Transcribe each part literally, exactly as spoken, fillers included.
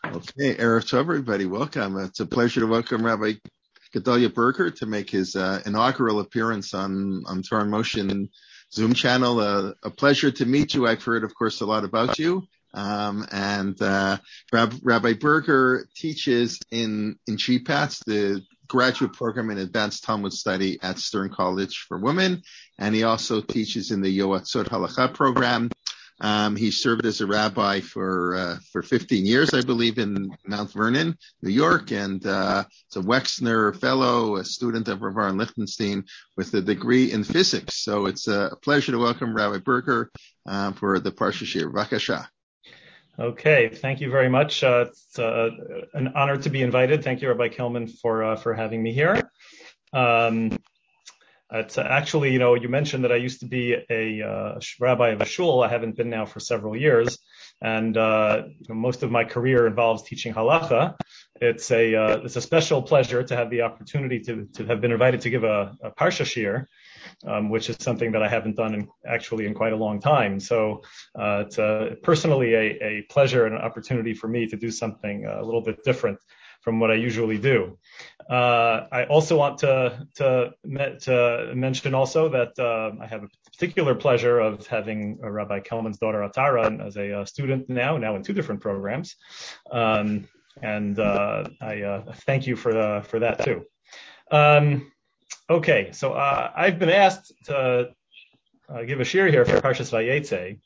Okay, Erev Tov, everybody, welcome. It's a pleasure to welcome Rabbi Gedalia Berger to make his uh, inaugural appearance on, on Torah in Motion Zoom channel. Uh, a pleasure to meet you. I've heard, of course, a lot about you. Um, and uh, Rab- Rabbi Berger teaches in, in G PATS, the graduate program in advanced Talmud study at Stern College for Women. And he also teaches in the Yoatzot Halacha program. Um, he served as a rabbi for, uh, for fifteen years, I believe, in Mount Vernon, New York, and, uh, is a Wexner fellow, a student of Rav Aaron Lichtenstein with a degree in physics. So it's a pleasure to welcome Rabbi Berger, uh, for the Parsha Shir. Vakasha. Okay, thank you very much. Uh, it's uh, an honor to be invited. Thank you, Rabbi Kelman, for, uh, for having me here. Um, It's actually, you know, you mentioned that I used to be a uh, rabbi of a shul. I haven't been now for several years, and uh, you know, most of my career involves teaching halacha. It's a uh, it's a special pleasure to have the opportunity to to have been invited to give a, a parsha shir, um, which is something that I haven't done in, actually in quite a long time. So uh, it's uh, personally a, a pleasure and an opportunity for me to do something a little bit different from what I usually do. Uh, I also want to, to, to mention also that uh, I have a particular pleasure of having uh, Rabbi Kelman's daughter Atara as a uh, student now, now in two different programs. Um, and uh, I uh, thank you for, the, for that too. Um, okay, so uh, I've been asked to uh, give a shir here for Parshas Vayetze.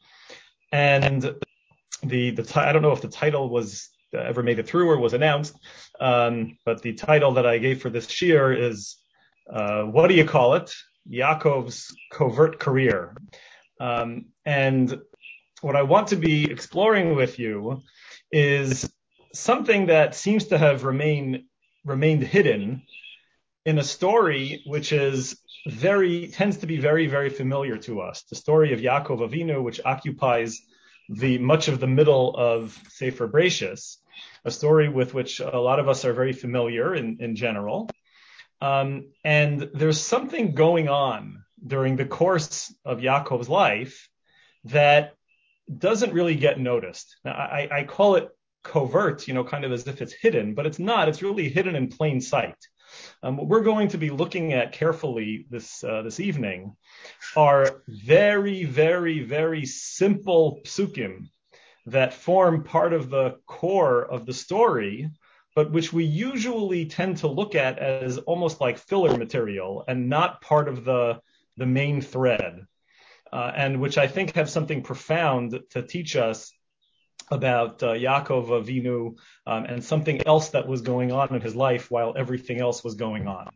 And the, the t- I don't know if the title was ever made it through or was announced. Um, but the title that I gave for this shir is, uh, what do you call it? Yaakov's covert career. Um, and what I want to be exploring with you is something that seems to have remained, remained hidden in a story which is very, tends to be very, very familiar to us. The story of Yaakov Avinu, which occupies the much of the middle of Sefer Bereishis, a story with which a lot of us are very familiar in, in general. Um, and there's something going on during the course of Yaakov's life that doesn't really get noticed. Now, I, I call it covert, you know, kind of as if it's hidden, but it's not. It's really hidden in plain sight. Um, what we're going to be looking at carefully this uh, this evening are very, very, very simple psukim that form part of the core of the story, but which we usually tend to look at as almost like filler material and not part of the, the main thread, uh, and which I think have something profound to teach us about uh, Yaakov Avinu um, and something else that was going on in his life while everything else was going on.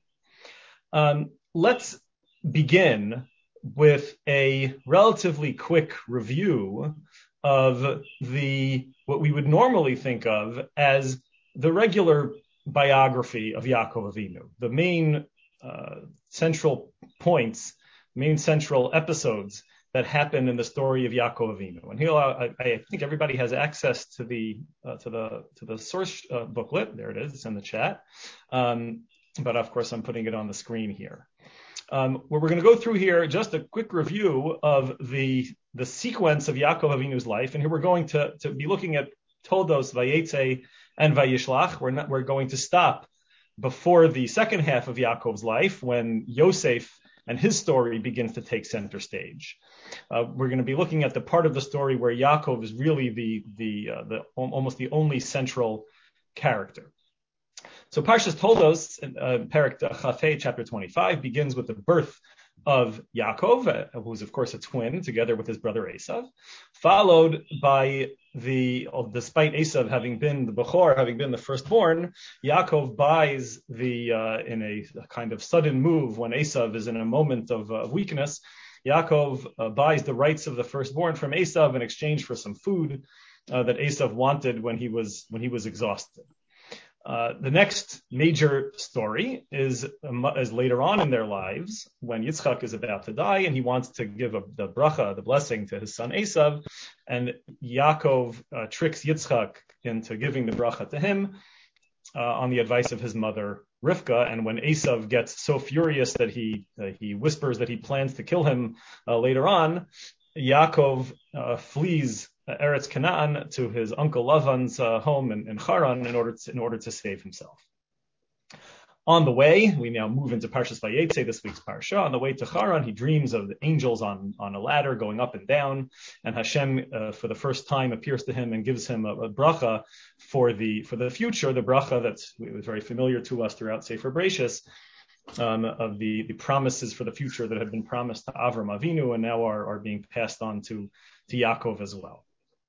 Um, let's begin with a relatively quick review of the what we would normally think of as the regular biography of Yaakov Avinu, the main uh, central points, main central episodes that happen in the story of Yaakov Avinu. And here, I, I think everybody has access to the uh, to the to the source uh, booklet. There it is. It's in the chat. Um, but of course, I'm putting it on the screen here. Um, where we're going to go through here just a quick review of the the sequence of Yaakov Avinu's life, and here we're going to to be looking at Toldos, Vayetze, and Vayishlach. We're not we're going to stop before the second half of Yaakov's life when Yosef and his story begins to take center stage. Uh, we're going to be looking at the part of the story where Yaakov is really the the uh, the almost the only central character. So Parshas Toldos, uh, Perek Chafei, chapter twenty-five, begins with the birth of Yaakov, uh, who's of course a twin, together with his brother Esav, followed by the, oh, despite Esav having been the Bechor, having been the firstborn, Yaakov buys the, uh, in a, a kind of sudden move when Esav is in a moment of, uh, of weakness, Yaakov uh, buys the rights of the firstborn from Esav in exchange for some food uh, that Esav wanted when he was when he was exhausted. Uh, the next major story is, um, is later on in their lives when Yitzchak is about to die and he wants to give a, the bracha, the blessing to his son Esav, and Yaakov uh, tricks Yitzchak into giving the bracha to him uh, on the advice of his mother Rivka. And when Esav gets so furious that he uh, he whispers that he plans to kill him uh, later on, Yaakov uh, flees Eretz Canaan to his uncle Lavan's uh, home in, in Haran in order to, in order to save himself. On the way, we now move into Parshas Vayetze, this week's parsha. On the way to Haran, he dreams of the angels on, on a ladder going up and down, and Hashem, uh, for the first time, appears to him and gives him a, a bracha for the for the future, the bracha that's was very familiar to us throughout Sefer Bereshis, um, of the, the promises for the future that had been promised to Avram Avinu and now are, are being passed on to, to Yaakov as well.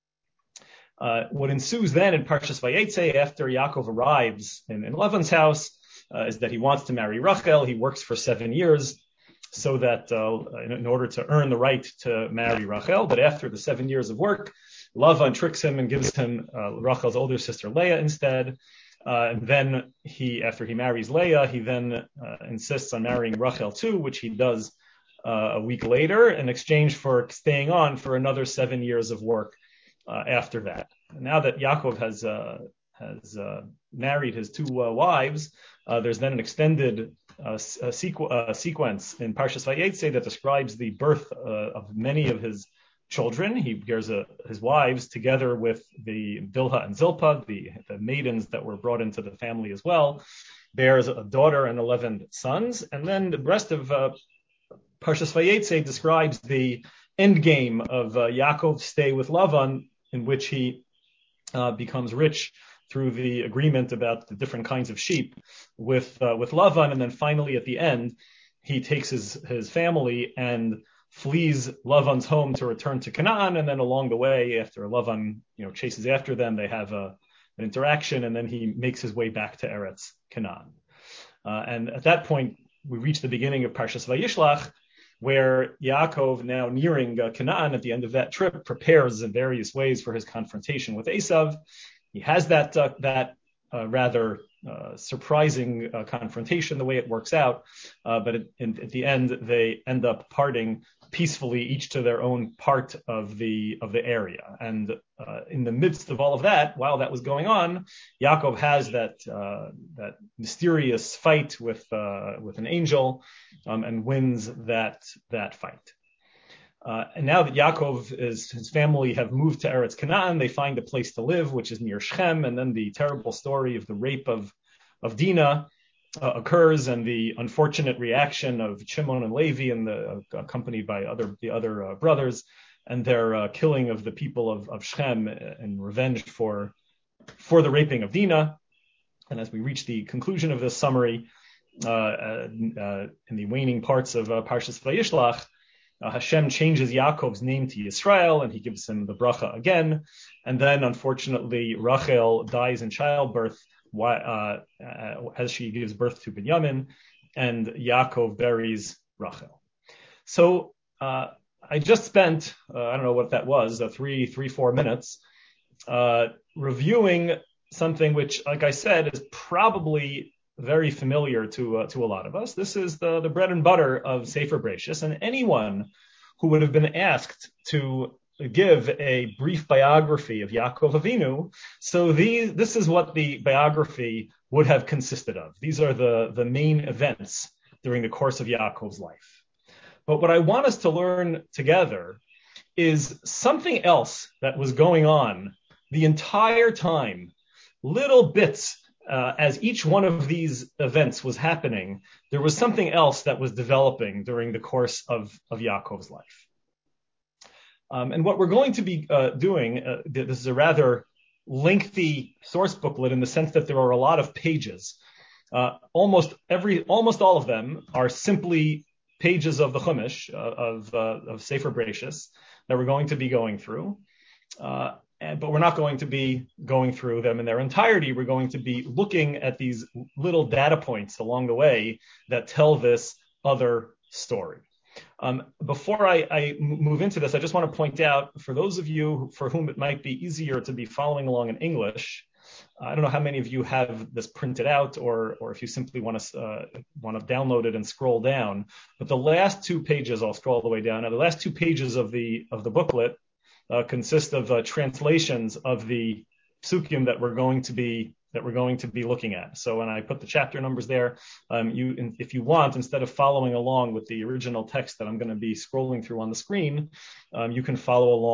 Uh, what ensues then in Parshas Vayetze, after Yaakov arrives in, in Lavan's house, Uh, is that he wants to marry Rachel. He works for seven years so that uh, in, in order to earn the right to marry Rachel. But after the seven years of work, Lavan tricks him and gives him uh, Rachel's older sister Leah instead. Uh, and then he, after he marries Leah, he then uh, insists on marrying Rachel too, which he does uh, a week later in exchange for staying on for another seven years of work uh, after that. Now that Yaakov has uh, has uh, married his two uh, wives, Uh, there's then an extended uh, sequ- uh, sequence in Parshas Vayetze that describes the birth uh, of many of his children. He bears a, his wives together with the Bilhah and Zilpah, the, the maidens that were brought into the family as well, bears a daughter and eleven sons. And then the rest of uh, Parshas Vayetze describes the end game of uh, Yaakov's stay with Lavan, in which he uh, becomes rich through the agreement about the different kinds of sheep with uh, with Lavan, and then finally at the end, he takes his his family and flees Lavan's home to return to Canaan, and then along the way, after Lavan you know chases after them, they have a, an interaction, and then he makes his way back to Eretz Canaan. Uh, and at that point, we reach the beginning of Parshas Vayishlach, where Yaakov, now nearing uh, Canaan at the end of that trip, prepares in various ways for his confrontation with Esav. He has that uh, that uh, rather uh, surprising uh, confrontation, the way it works out, uh, but it, in, at the end they end up parting peacefully, each to their own part of the of the area. And uh, in the midst of all of that, while that was going on, Yaakov has that uh, that mysterious fight with uh, with an angel, um, and wins that that fight. Uh, and now that Yaakov is, his family have moved to Eretz Canaan, they find a place to live, which is near Shechem. And then the terrible story of the rape of, of Dinah uh, occurs, and the unfortunate reaction of Shimon and Levi, and the, uh, accompanied by other the other uh, brothers, and their uh, killing of the people of, of Shechem in revenge for for the raping of Dinah. And as we reach the conclusion of this summary, uh, uh, in the waning parts of uh, Parshas Vayishlach, Uh, Hashem changes Yaakov's name to Yisrael, and he gives him the bracha again. And then, unfortunately, Rachel dies in childbirth uh, uh, as she gives birth to Binyamin, and Yaakov buries Rachel. So uh, I just spent, uh, I don't know what that was, uh, three, three, four minutes, uh, reviewing something which, like I said, is probably very familiar to uh, to a lot of us. This is the, the bread and butter of Sefer Bereshis, and anyone who would have been asked to give a brief biography of Yaakov Avinu, so these, this is what the biography would have consisted of. These are the, the main events during the course of Yaakov's life. But what I want us to learn together is something else that was going on the entire time, little bits. Uh, as each one of these events was happening, there was something else that was developing during the course of, of Yaakov's life. Um, and what we're going to be uh, doing, uh, this is a rather lengthy source booklet in the sense that there are a lot of pages. Uh, almost every, almost all of them are simply pages of the Chumash, uh, of, uh, of Sefer Bereshis, that we're going to be going through. Uh, And, but we're not going to be going through them in their entirety. We're going to be looking at these little data points along the way that tell this other story. Um, before I, I move into this, I just want to point out, for those of you for whom it might be easier to be following along in English, I don't know how many of you have this printed out, or or if you simply want to uh, want to download it and scroll down. But the last two pages, I'll scroll all the way down. Now, the last two pages of the of the booklet Uh, consist of uh, translations of the psukim that we're going to be that we're going to be looking at. So when I put the chapter numbers there, um, you, if you want, instead of following along with the original text that I'm going to be scrolling through on the screen, um, you can follow along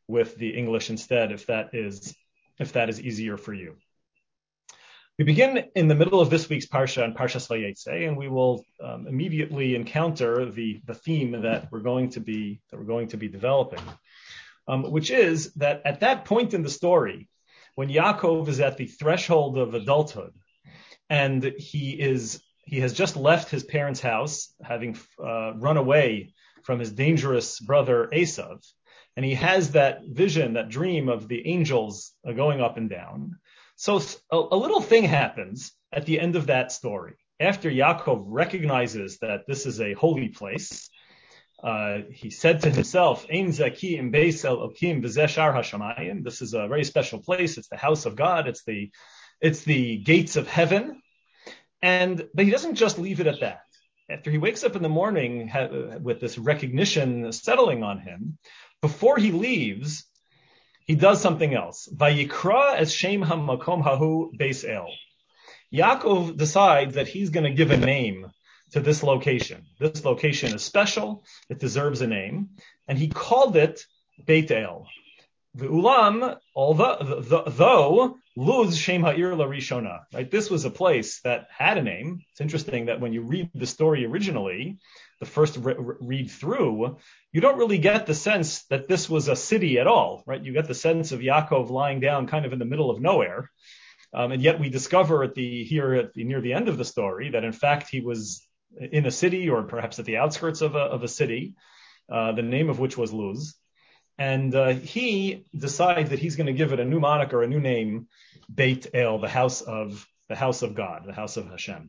with the English instead, if that is if that is easier for you. We begin in the middle of this week's Parsha, in Parshas Vayetze, and we will um, immediately encounter the, the theme that we're going to be that we're going to be developing, um, which is that at that point in the story, when Yaakov is at the threshold of adulthood, and he is he has just left his parents' house, having uh, run away from his dangerous brother Esav, and he has that vision, that dream of the angels uh, going up and down. So a, a little thing happens at the end of that story. After Yaakov recognizes that this is a holy place, uh, he said to himself, Ein zakim beis Elokim v'zeh shar hashamayim. This is a very special place. It's the house of God. It's the, it's the gates of heaven. And, but he doesn't just leave it at that. After he wakes up in the morning ha- with this recognition settling on him, before he leaves, he does something else. Vayikra es shem hamakom hahu beis el. Yaakov decides that he's going to give a name to this location. This location is special. It deserves a name. And he called it Beit El. V'ulam, although, though, Luz Shem Ha'ir LaRishona. Right? This was a place that had a name. It's interesting that when you read the story originally, the first re- read through, you don't really get the sense that this was a city at all, right? You get the sense of Yaakov lying down kind of in the middle of nowhere. Um, and yet we discover at the here at the, near the end of the story that in fact he was in a city, or perhaps at the outskirts of a, of a city, uh, the name of which was Luz. And uh, he decides that he's going to give it a new moniker, a new name, Beit El, the house of the house of God, the house of Hashem.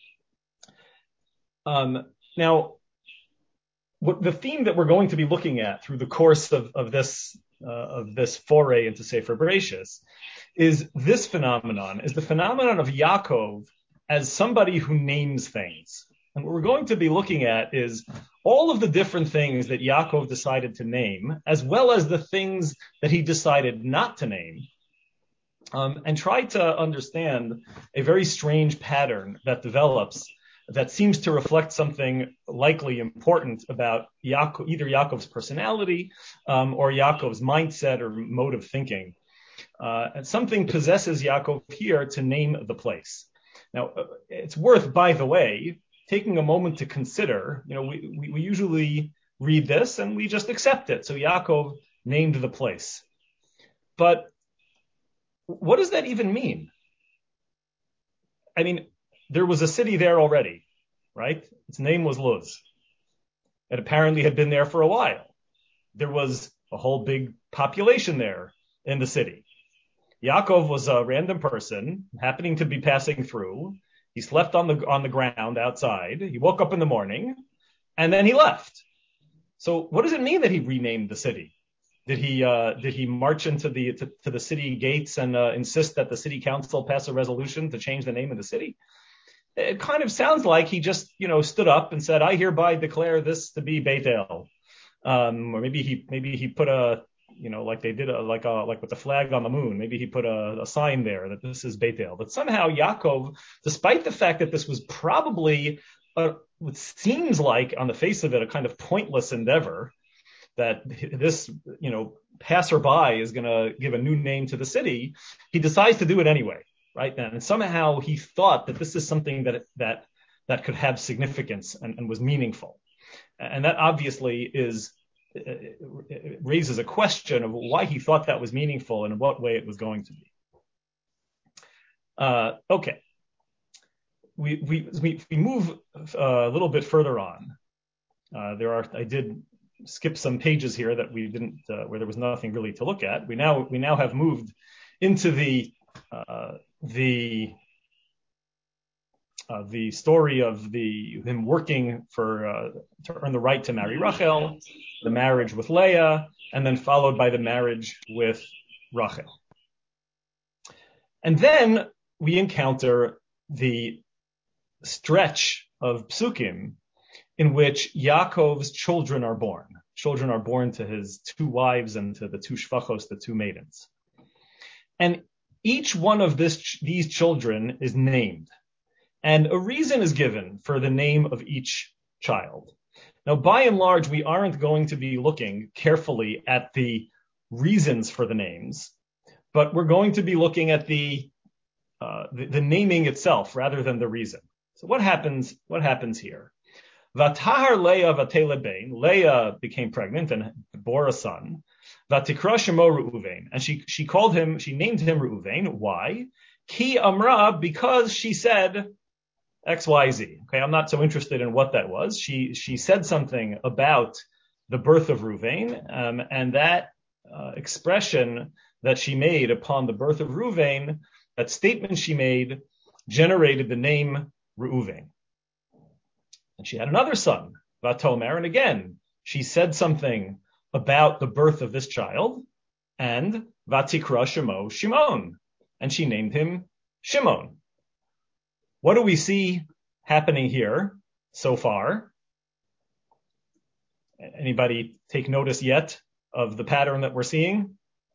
Um, now, what the theme that we're going to be looking at through the course of, of this uh, of this foray into Sefer Bereshis is this phenomenon, is the phenomenon of Yaakov as somebody who names things. And what we're going to be looking at is all of the different things that Yaakov decided to name, as well as the things that he decided not to name, um, and try to understand a very strange pattern that develops that seems to reflect something likely important about Yaakov, either Yaakov's personality um, or Yaakov's mindset or mode of thinking. Uh, and something possesses Yaakov here to name the place. Now, it's worth, by the way, taking a moment to consider, you know, we, we, we usually read this and we just accept it. So Yaakov named the place. But what does that even mean? I mean, there was a city there already, right? Its name was Luz. It apparently had been there for a while. There was a whole big population there in the city. Yaakov was a random person happening to be passing through. He slept on the on the ground outside. He woke up in the morning, and then he left. So, what does it mean that he renamed the city? Did he uh, did he march into the to, to the city gates and uh, insist that the city council pass a resolution to change the name of the city? It kind of sounds like he just you know stood up and said, "I hereby declare this to be Beit El," um, or maybe he maybe he put a you know, like they did, a, like a, like with the flag on the moon. Maybe he put a, a sign there that this is Beit El. But somehow Yaakov, despite the fact that this was probably a, what seems like on the face of it a kind of pointless endeavor, that this, you know, passerby is going to give a new name to the city, he decides to do it anyway, right? And somehow he thought that this is something that that that could have significance and, and was meaningful. And that obviously is. It raises a question of why he thought that was meaningful and in what way it was going to be. Uh, okay. We, we, we, we move uh, a little bit further on. Uh, there are, I did skip some pages here that we didn't, uh, where there was nothing really to look at. We now, we now have moved into the, uh, the, Uh, the story of the him working for uh, to earn the right to marry Rachel, the marriage with Leah, and then followed by the marriage with Rachel. And then we encounter the stretch of psukim in which Yaakov's children are born. Children are born to his two wives and to the two shvachos, the two maidens. And each one of this, these children is named. And a reason is given for the name of each child. Now, by and large, we aren't going to be looking carefully at the reasons for the names, but we're going to be looking at the, uh, the, the naming itself rather than the reason. So what happens, what happens here? Vatahar Leah vatele bein. Leah became pregnant and bore a son. Vatikra shemo Reuven. And she, she called him, she named him Reuven. Why? Ki amra, because she said X Y Z. Okay, I'm not so interested in what that was. She, she said something about the birth of Reuven, um, and that uh, expression that she made upon the birth of Reuven, that statement she made, generated the name Reuven. And she had another son, Vatomer, and again, she said something about the birth of this child, and Vatikra Shemo Shimon, and she named him Shimon. What do we see happening here so far? Anybody take notice yet of the pattern that we're seeing?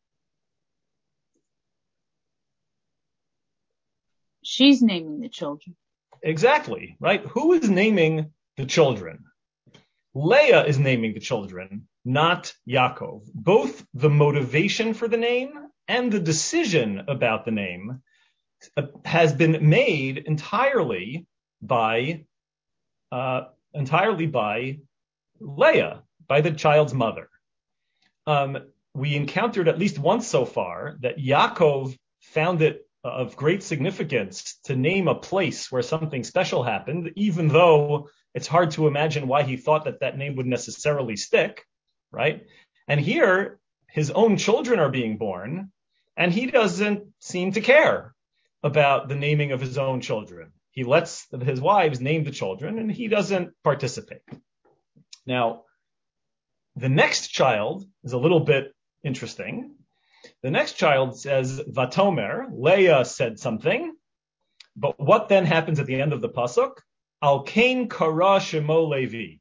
She's naming the children. Exactly, right? Who is naming the children? Leah is naming the children, not Yaakov. Both the motivation for the name and the decision about the name has been made entirely by, uh, entirely by Leah, by the child's mother. Um, we encountered at least once so far that Yaakov found it of great significance to name a place where something special happened, even though it's hard to imagine why he thought that that name would necessarily stick, right? And here, his own children are being born, and he doesn't seem to care about the naming of his own children. He lets his wives name the children, and he doesn't participate. Now, the next child is a little bit interesting. The next child says, Vatomer, Leah said something, but what then happens at the end of the pasuk? Al kain kara shemo Levi.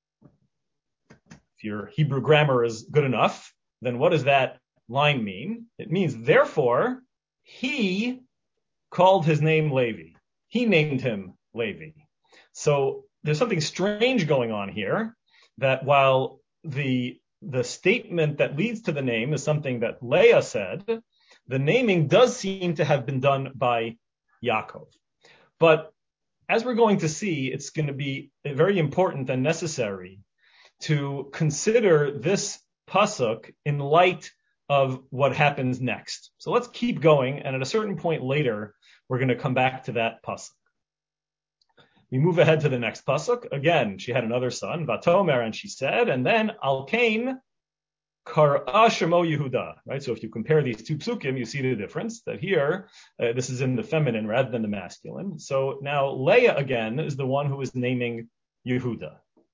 If your Hebrew grammar is good enough, then what does that line mean? It means, therefore, he called his name Levi. He named him Levi. So there's something strange going on here, that while the the statement that leads to the name is something that Leah said, the naming does seem to have been done by Yaakov. But as we're going to see, it's going to be very important and necessary to consider this pasuk in light of what happens next. So let's keep going, and at a certain point later, we're going to come back to that pasuk. We move ahead to the next pasuk. Again, she had another son, Vatomer, and she said, and then Al kain Kara Shemo Yehuda, right? So if you compare these two psukim, you see the difference, that here, uh, this is in the feminine rather than the masculine. So now Leah again is the one who is naming Yehuda.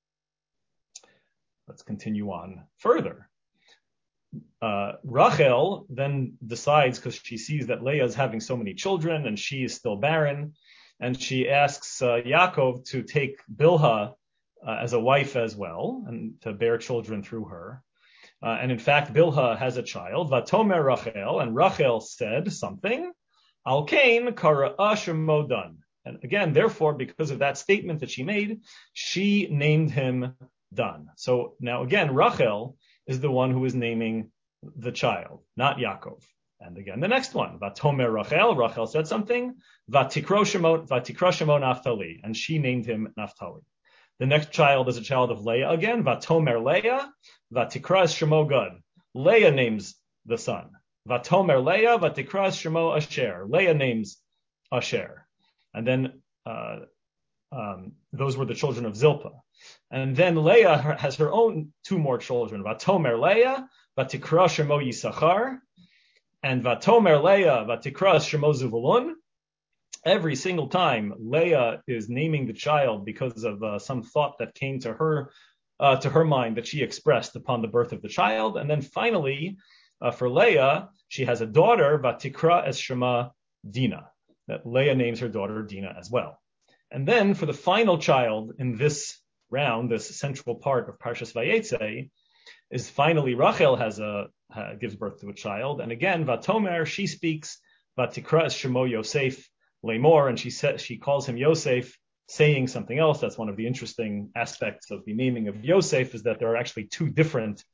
Let's continue on further. Uh, Rachel then decides, because she sees that Leah is having so many children and she is still barren, and she asks uh, Yaakov to take Bilhah uh, as a wife as well, and to bear children through her. Uh, and in fact, Bilhah has a child, Vatomer Rachel, and Rachel said something, Al kain kara shemo Dan. And again, therefore, because of that statement that she made, she named him Dan. So now again, Rachel is the one who is naming the child, not Yaakov. And again, the next one, Vatomer Rachel, Rachel said something, Vatikra shemo Naphtali, and she named him Naphtali. The next child is a child of Leah again, Vatomer Leah, Vatikra shemo Gad. Leah names the son. Vatomer Leah, Vatikra shemo Asher. Leah names Asher. And then uh, um, those were the children of Zilpah. And then Leah has her own two more children, Vatomer Leah, Vatikra shemo Yisachar, and Vatomer Leah, Vatikra shemo Zuvulun. Every single time Leah is naming the child because of uh, some thought that came to her uh, to her mind that she expressed upon the birth of the child. And then finally, uh, for Leah, she has a daughter, Vatikra es Shema Dina, that Leah names her daughter Dina as well. And then for the final child in this round, this central part of Parshas Vayetze, is finally Rachel has a uh, gives birth to a child. And again, Vatomer, she speaks, Vatikra es Shemo Yosef Lamor, and she says she calls him Yosef, saying something else. That's one of the interesting aspects of the naming of Yosef, is that there are actually two different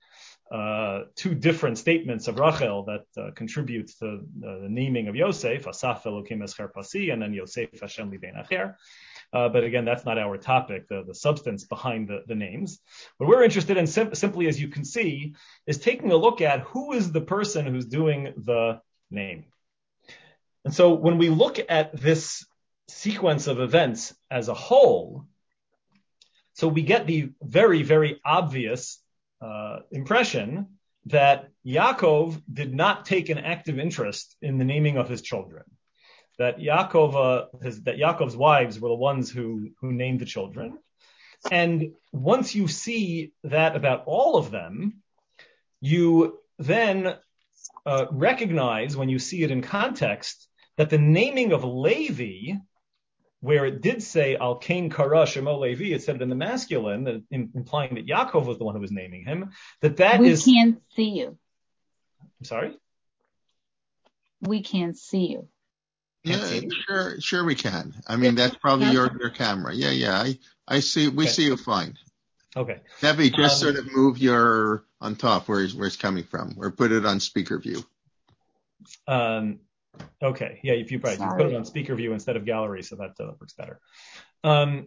uh, two different statements of Rachel that uh, contribute to uh, the naming of Yosef, Asaf Elokim Escher Pasi, and then Yosef Hashem Libein Acher. Uh, but again, that's not our topic, the, the substance behind the, the names. What we're interested in, sim- simply as you can see, is taking a look at who is the person who's doing the name. And so when we look at this sequence of events as a whole, so we get the very, very obvious uh, impression that Yaakov did not take an active interest in the naming of his children. That Yaakov, uh, his, that Yaakov's wives were the ones who, who named the children. And once you see that about all of them, you then uh, recognize, when you see it in context, that the naming of Levi, where it did say Al Kain Kara Shemo Levi, it said it in the masculine, that, in, implying that Yaakov was the one who was naming him, that that we is... We can't see you. I'm sorry? We can't see you. Yeah, sure, sure we can. I mean, that's probably your, your camera. Yeah, yeah, I, I see, we okay. see you fine. Okay. Debbie, just um, sort of move your, on top, where, where it's coming from, or put it on speaker view. Um, okay, yeah, if you, right, you put it on speaker view instead of gallery, so that uh, works better. Um,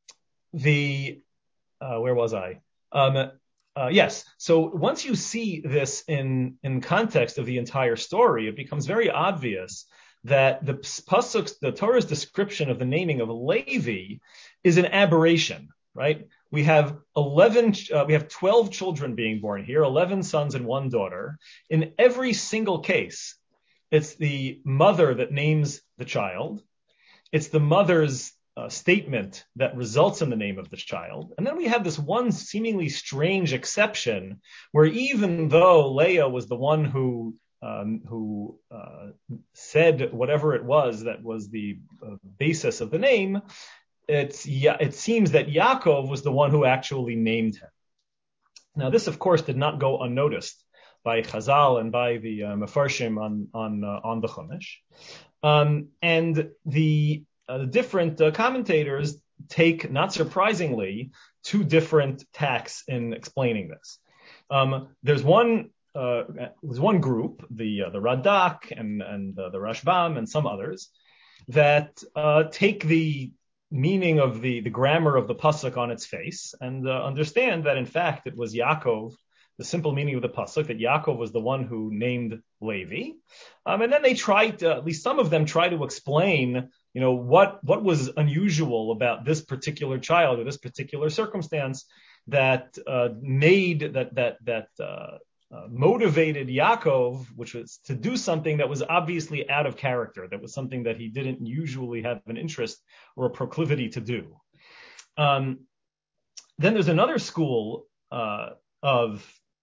the, uh, where was I? Um, uh, yes, so once you see this in, in context of the entire story, it becomes very obvious that the pasuk, the Torah's description of the naming of Levi is an aberration, right? We have eleven, uh, we have twelve children being born here, eleven sons and one daughter. In every single case, it's the mother that names the child. It's the mother's uh, statement that results in the name of the child. And then we have this one seemingly strange exception where even though Leah was the one who Um, who uh, said whatever it was that was the uh, basis of the name, it's, yeah, it seems that Yaakov was the one who actually named him. Now, this, of course, did not go unnoticed by Chazal and by the uh, Mefarshim on on uh, on the Chumash, um, and the, uh, the different uh, commentators take, not surprisingly, two different tacks in explaining this. Um, there's one. Uh, there's one group, the uh, the Radak and and uh, the Rashbam and some others, that uh, take the meaning of the the grammar of the pasuk on its face and uh, understand that in fact it was Yaakov, the simple meaning of the pasuk, that Yaakov was the one who named Levi, um, and then they tried to, at least some of them try to explain, you know, what what was unusual about this particular child or this particular circumstance that uh, made that that that. Uh, Uh, motivated Yaakov, which was to do something that was obviously out of character, that was something that he didn't usually have an interest or a proclivity to do. Um, then there's another school uh, of,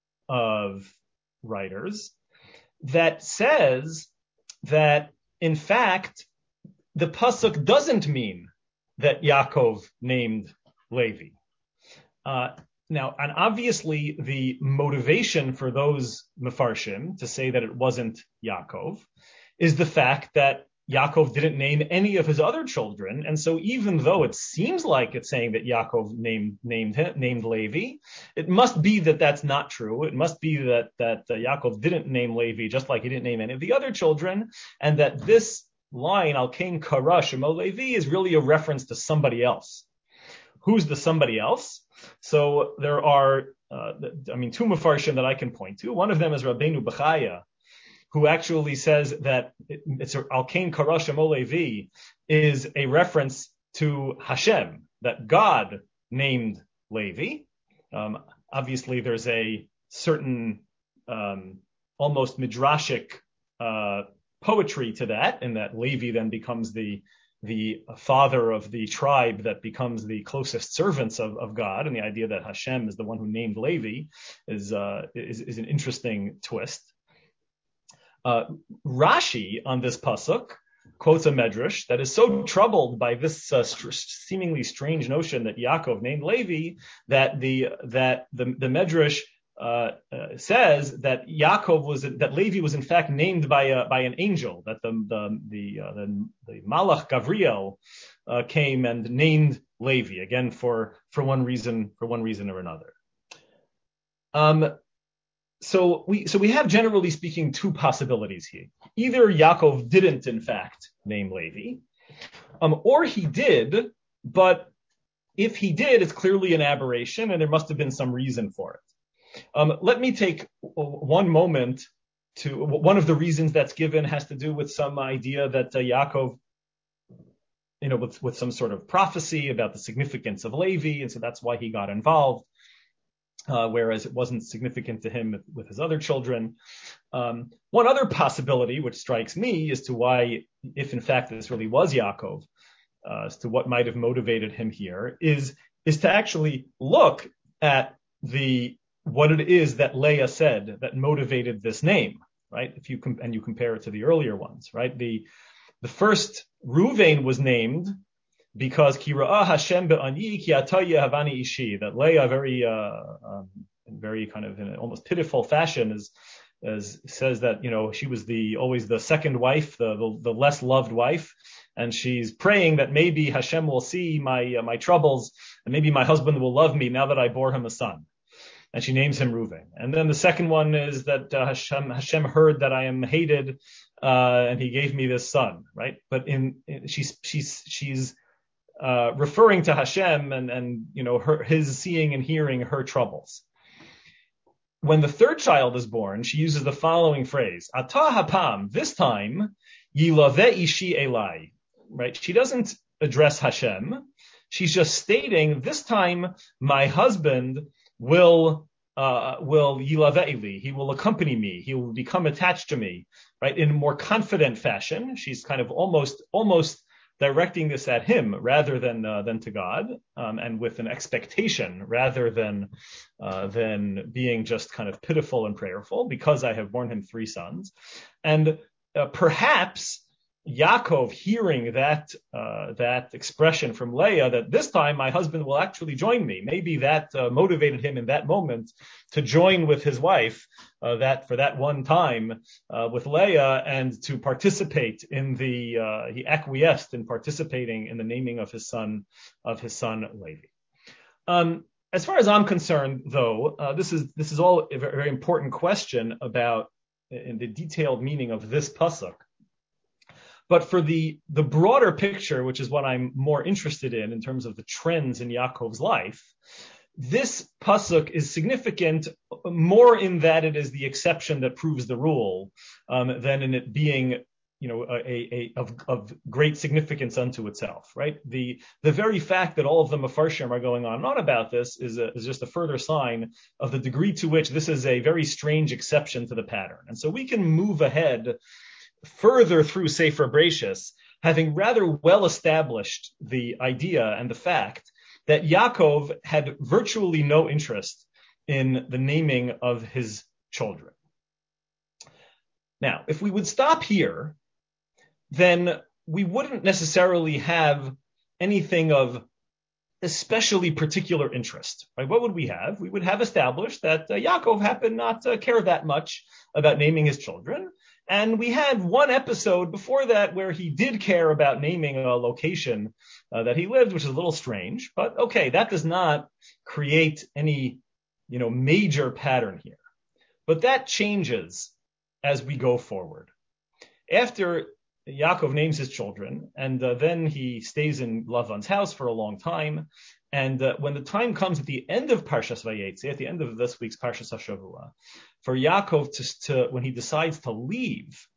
of writers that says that, in fact, the pasuk doesn't mean that Yaakov named Levi. Uh, Now, and obviously the motivation for those Mefarshim to say that it wasn't Yaakov is the fact that Yaakov didn't name any of his other children. And so even though it seems like it's saying that Yaakov named, named him, named Levi, it must be that that's not true. It must be that, that uh, Yaakov didn't name Levi, just like he didn't name any of the other children. And that this line, Al Kain Kara Shemo Levi, is really a reference to somebody else. Who's the somebody else? So there are, uh, I mean, two Mefarshim that I can point to. One of them is Rabbeinu Bechaya, who actually says that it, it's Al Kain Kara Shemo Levi is a reference to Hashem, that God named Levi. Um, obviously, there's a certain um, almost midrashic uh, poetry to that, in that Levi then becomes the the father of the tribe that becomes the closest servants of, of God, and the idea that Hashem is the one who named Levi is uh, is, is an interesting twist. Uh, Rashi on this pasuk quotes a medrash that is so troubled by this uh, st- seemingly strange notion that Yaakov named Levi that the that the, the medrash Uh, uh, says that Yaakov was that Levi was in fact named by a, by an angel, that the the the, uh, the, the Malach Gavriel uh, came and named Levi, again for for one reason for one reason or another. Um, so we so we have, generally speaking, two possibilities here. Either Yaakov didn't, in fact, name Levi, um, or he did, but if he did, it's clearly an aberration, and there must have been some reason for it. Um, let me take one moment to, one of the reasons that's given has to do with some idea that uh, Yaakov, you know, with, with some sort of prophecy about the significance of Levi, and so that's why he got involved, uh, whereas it wasn't significant to him with, with his other children. Um, one other possibility, which strikes me, as to why, if in fact this really was Yaakov, uh, as to what might have motivated him here, is is to actually look at the what it is that Leah said that motivated this name, right? If you com- and you compare it to the earlier ones, right? The the first Ruvain was named because Kira'ah Hashem be'ani ki ataya havani ishi, that Leah, very uh, um, very kind of in an almost pitiful fashion, is as says that, you know, she was the always the second wife, the, the the less loved wife, and she's praying that maybe Hashem will see my uh, my troubles, and maybe my husband will love me now that I bore him a son. And she names him Reuven. And then the second one is that uh, Hashem Hashem heard that I am hated, uh, and he gave me this son, right? But in, in she's she's she's uh, referring to Hashem and and you know her his seeing and hearing her troubles. When the third child is born, she uses the following phrase: Ata hapam, this time, yilaveh ishi elai. Right? She doesn't address Hashem. She's just stating, this time my husband will uh, will yilaveh eli. He will accompany me. He will become attached to me. Right? In a more confident fashion. She's kind of almost almost directing this at him rather than uh, than to God, um, and with an expectation rather than uh, than being just kind of pitiful and prayerful, because I have borne him three sons. And uh, perhaps Yaakov, hearing that uh, that expression from Leah, that this time my husband will actually join me, maybe that uh, motivated him in that moment to join with his wife, uh, that for that one time uh, with Leah, and to participate in the uh, he acquiesced in participating in the naming of his son of his son Levi. Um, as far as I'm concerned, though, uh, this is this is all a very important question about in the detailed meaning of this pasuk. But for the, the broader picture, which is what I'm more interested in, in terms of the trends in Yaakov's life, this pasuk is significant more in that it is the exception that proves the rule, um, than in it being, you know, a, a, a of, of great significance unto itself, right? The the very fact that all of the Mefarshim are going on and on about this is, a, is just a further sign of the degree to which this is a very strange exception to the pattern. And so we can move ahead further through Sefer Bereishis, having rather well established the idea and the fact that Yaakov had virtually no interest in the naming of his children. Now, if we would stop here, then we wouldn't necessarily have anything of especially particular interest, right? What would we have? We would have established that uh, Yaakov happened not to care that much about naming his children. And we had one episode before that where he did care about naming a location uh, that he lived, which is a little strange. But okay, that does not create any, you know, major pattern here. But that changes as we go forward. After Yaakov names his children, and uh, then he stays in Lavan's house for a long time. And uh, when the time comes at the end of Parshas Vayetze, at the end of this week's Parshas HaShavua, for Yaakov to, to, when he decides to leave,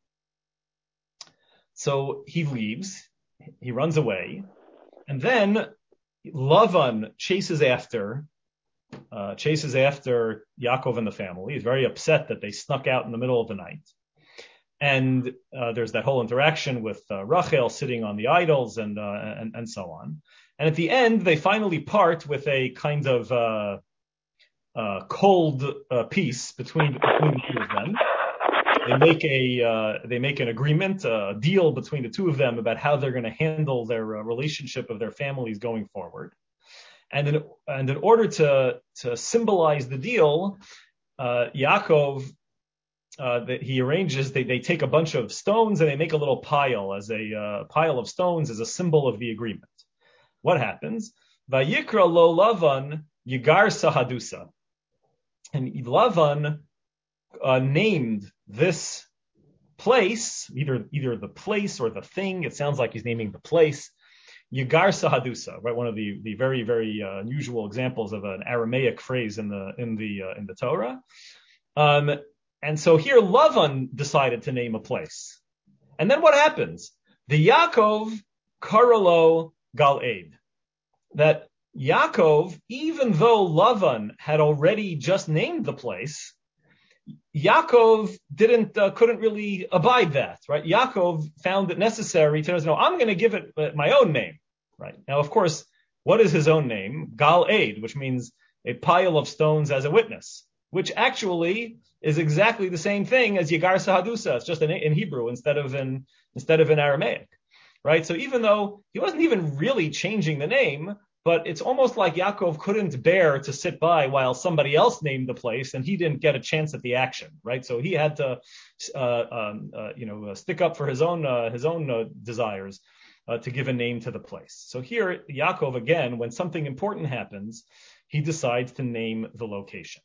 so he leaves, he runs away, and then Lavan chases after, uh, chases after Yaakov and the family. He's very upset that they snuck out in the middle of the night. And uh, there's that whole interaction with uh, Rachel sitting on the idols and, uh, and and so on. And at the end, they finally part with a kind of uh, uh, cold uh, peace between, between the two of them. They make a uh, they make an agreement, a deal between the two of them about how they're going to handle their uh, relationship of their families going forward. And in and in order to to symbolize the deal, uh, Yaakov. Uh, that he arranges, they, they take a bunch of stones and they make a little pile as a uh, pile of stones as a symbol of the agreement. What happens? Vayikra lo Lavan Yigar Sahadusa. And Lavan uh, named this place, either either the place or the thing. It sounds like he's naming the place. Yigar Sahadusa, right? One of the, the very, very uh, unusual examples of an Aramaic phrase in the in the uh, in the Torah. Um, and so here Lavan decided to name a place. And then what happens? The Yaakov Karalo Gal'ed. That Yaakov, even though Lavan had already just named the place, Yaakov didn't, uh, couldn't really abide that, right? Yaakov found it necessary to know, I'm going to give it my own name, right? Now, of course, what is his own name? Gal Eid, which means a pile of stones as a witness, which actually is exactly the same thing as Yigar Sahadusa. It's just in, in Hebrew instead of in, instead of in Aramaic, right? So even though he wasn't even really changing the name, but it's almost like Yaakov couldn't bear to sit by while somebody else named the place, and he didn't get a chance at the action, right? So he had to, uh, um, uh, you know, uh, stick up for his own uh, his own uh, desires uh, to give a name to the place. So here, Yaakov again, when something important happens, he decides to name the location.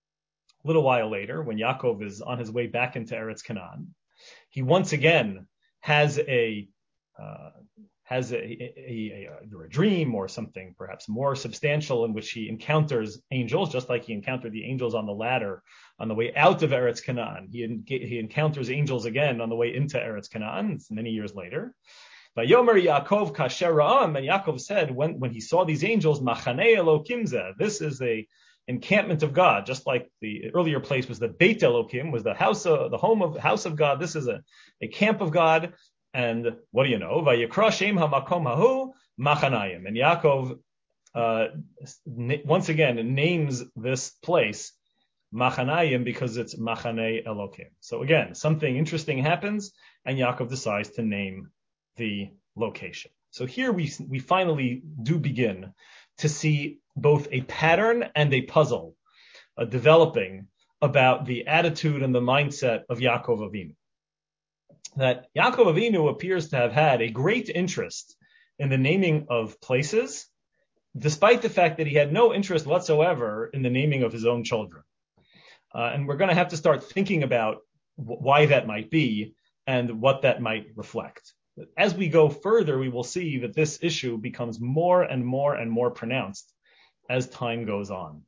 A little while later, when Yaakov is on his way back into Eretz Canaan, he once again has a uh, has a, a, a, a, a dream or something perhaps more substantial in which he encounters angels, just like he encountered the angels on the ladder on the way out of Eretz Canaan. He, he encounters angels again on the way into Eretz Canaan. It's many years later. Vayomer Yaakov kasher ra'am, and Yaakov said when, when he saw these angels, Machanei Elokim zeh, this is a encampment of God, just like the earlier place was the Beit Elokim, was the house of the home of house of God. This is a, a camp of God. And what do you know? Vayikra Shem hamakom hahu Machanayim. And Yaakov, uh, once again, names this place Machanayim because it's Machanei Elokim. So again, something interesting happens, and Yaakov decides to name the location. So here we we finally do begin to see both a pattern and a puzzle uh, developing about the attitude and the mindset of Yaakov Avinu. That Yaakov Avinu appears to have had a great interest in the naming of places, despite the fact that he had no interest whatsoever in the naming of his own children. Uh, and we're going to have to start thinking about w- why that might be and what that might reflect. As we go further, we will see that this issue becomes more and more and more pronounced as time goes on.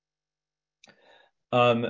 Um,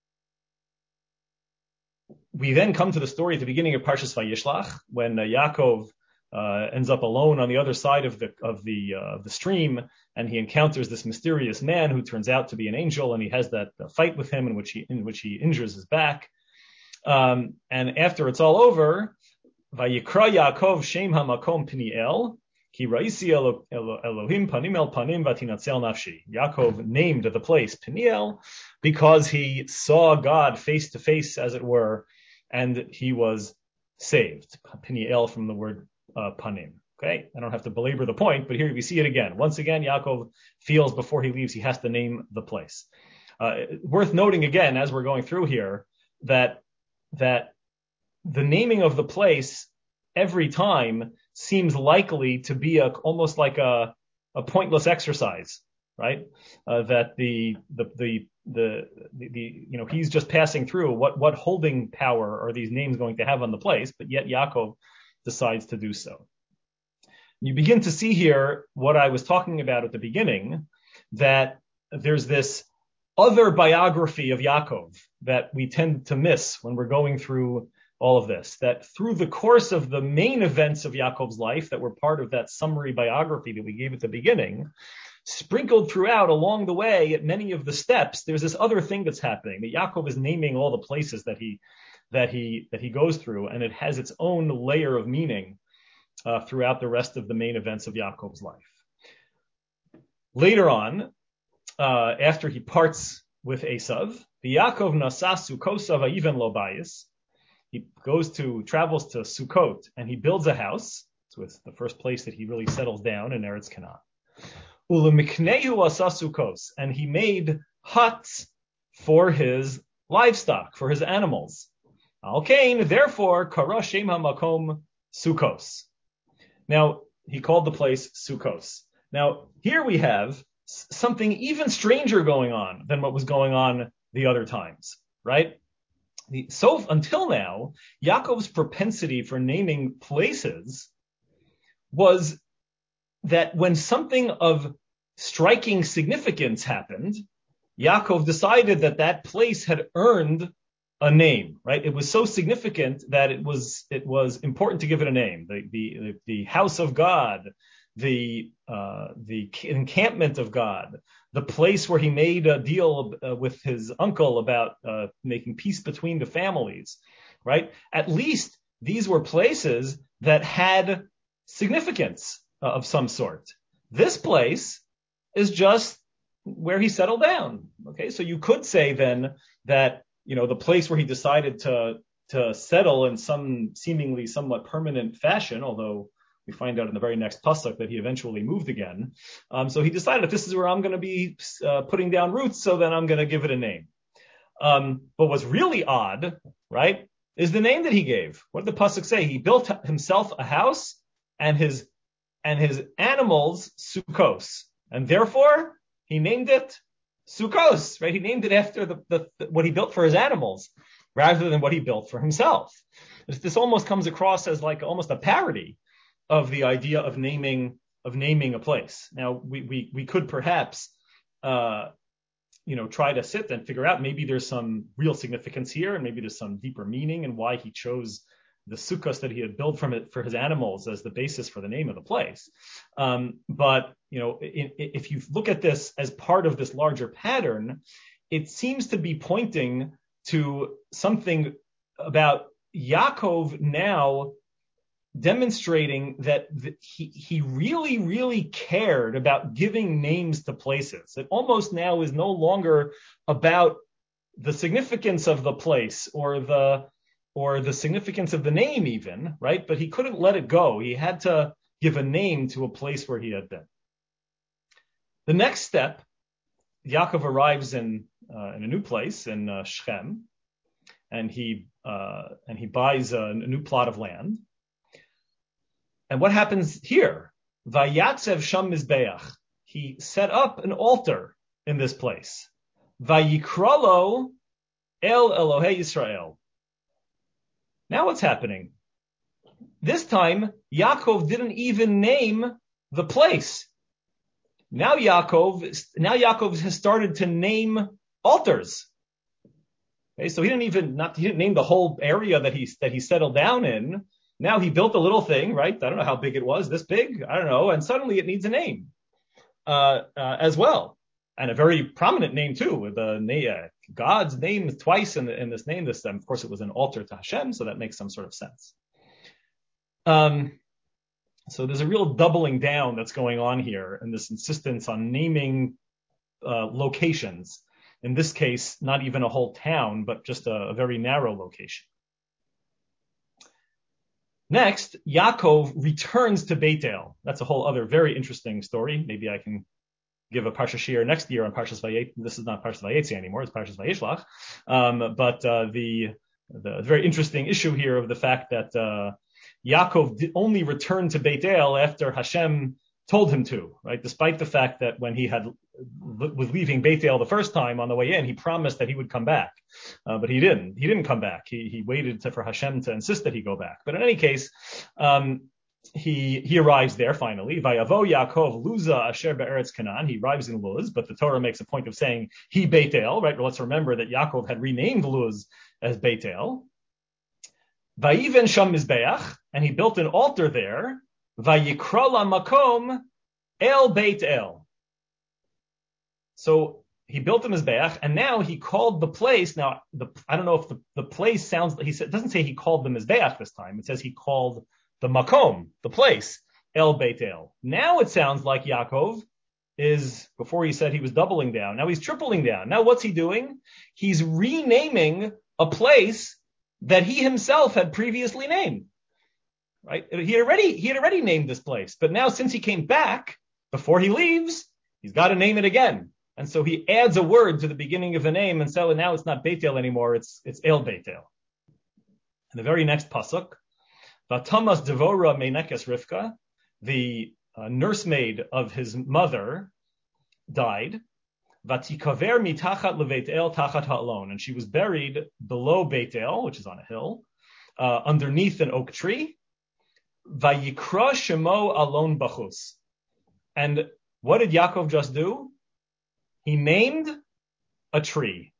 We then come to the story at the beginning of Parshas Vayishlach, when uh, Yaakov uh, ends up alone on the other side of the of the uh, the stream, and he encounters this mysterious man who turns out to be an angel, and he has that uh, fight with him in which he in which he injures his back. Um, and after it's all over, Vayikra Yaakov Shem Hamakom Pniel Ki Raisi Elohim Panim El Panim Vatinatzel Nafshi. Yaakov named the place Pniel because he saw God face to face, as it were, and he was saved. Pniel from the word uh, panim. Okay, I don't have to belabor the point, but here we see it again. Once again, Yaakov feels before he leaves he has to name the place. Uh, worth noting again, as we're going through here, that that the naming of the place every time seems likely to be a, almost like a, a pointless exercise, right? Uh, that the the the The, the, the, you know, he's just passing through. What, what holding power are these names going to have on the place? But yet Yaakov decides to do so. You begin to see here what I was talking about at the beginning, that there's this other biography of Yaakov that we tend to miss when we're going through all of this, that through the course of the main events of Yaakov's life that were part of that summary biography that we gave at the beginning, sprinkled throughout along the way at many of the steps, there's this other thing that's happening, that Yaakov is naming all the places that he that he that he goes through, and it has its own layer of meaning uh, throughout the rest of the main events of Yaakov's life. Later on, uh, after he parts with Esav, the Yaakov nasa Sukkosav even lo bayis, he goes to travels to Sukkot and he builds a house. So it's the first place that he really settles down in Eretz Canaan. And he made huts for his livestock, for his animals. Al-Kain, therefore, kara shem hamakom Sukkos. Now, he called the place Sukkos. Now, here we have something even stranger going on than what was going on the other times, right? the, so until now, Yaakov's propensity for naming places was that when something of striking significance happened, Yaakov decided that that place had earned a name, right? It was so significant that it was it was important to give it a name. The the the house of God, the uh, the encampment of God, the place where he made a deal uh, with his uncle about uh, making peace between the families, right? At least these were places that had significance uh, of some sort. This place is just where he settled down. Okay, so you could say then that, you know, the place where he decided to to settle in some seemingly somewhat permanent fashion, although we find out in the very next pasuk that he eventually moved again. Um, so he decided, if this is where I'm going to be uh, putting down roots, so then I'm going to give it a name. Um, but what's really odd, right, is the name that he gave. What did the pasuk say? He built himself a house and his and his animals Sukkos, and therefore he named it Sukkos, right? He named it after the, the, the what he built for his animals, rather than what he built for himself. This, this almost comes across as like almost a parody of the idea of naming of naming a place. Now, we we we could perhaps, uh, you know, try to sit and figure out maybe there's some real significance here, and maybe there's some deeper meaning in why he chose the sukkahs that he had built from it for his animals as the basis for the name of the place. Um, but, you know, in, in, if you look at this as part of this larger pattern, it seems to be pointing to something about Yaakov now demonstrating that th- he, he really, really cared about giving names to places. It almost now is no longer about the significance of the place or the or the significance of the name even, right? But he couldn't let it go. He had to give a name to a place where he had been. The next step, Yaakov arrives in uh, in a new place in uh, Shechem, and he uh, and he buys a, a new plot of land. And what happens here? Vayatzev sham mizbeach. He set up an altar in this place. Vayikralo El Elohei Yisrael. Now what's happening? This time, Yaakov didn't even name the place. Now Yaakov, now Yaakov has started to name altars. Okay, so he didn't even not he didn't name the whole area that he that he settled down in. Now he built a little thing, right? I don't know how big it was, this big, I don't know, and suddenly it needs a name uh, uh, as well, and a very prominent name too. The uh, God's name twice in, the, in this name. This, um, of course, it was an altar to Hashem, so that makes some sort of sense. Um, so there's a real doubling down that's going on here, and this insistence on naming uh, locations. In this case, not even a whole town, but just a, a very narrow location. Next, Yaakov returns to Beit El. That's a whole other very interesting story. Maybe I can give a Parsha Shir next year on Parshas Vayetzi. This is not Parshas Vayetzi anymore; it's Parshas Vayishlach. Um, but uh, the the very interesting issue here of the fact that uh, Yaakov did only returned to Beit El after Hashem told him to, right? Despite the fact that when he had was leaving Beit El the first time on the way in, he promised that he would come back, uh, but he didn't. He didn't come back. He he waited to, for Hashem to insist that he go back. But in any case, um, he he arrives there finally. Vayavo Yaakov Luza Asher Be'eretz Canaan. He arrives in Luz, but the Torah makes a point of saying he Beit El, right? Well, let's remember that Yaakov had renamed Luz as Beit El. Vayiven Sham Mizbeach, and he built an altar there. Vayikra makom El Beit El. So he built the Mizbeach, and now he called the place. Now, the, I don't know if the, the place sounds. He said, it doesn't say he called the Mizbeach this time. It says he called the makom, the place, El Beit El. Now it sounds like Yaakov is, before he said he was doubling down. Now he's tripling down. Now what's he doing? He's renaming a place that he himself had previously named. Right? He already he had already named this place, but now since he came back, before he leaves, he's got to name it again. And so he adds a word to the beginning of the name, and so now it's not Beit El anymore, it's it's El Beit El. And the very next pasuk, Vatamas Devora Meinekes Rivka, the uh, nursemaid of his mother, died. Vatikaver mitachat leveit el tachat ha'alon, and she was buried below Beit El, which is on a hill, uh, underneath an oak tree. Vayikra shemo alon bachus. And what did Yaakov just do? He named a tree.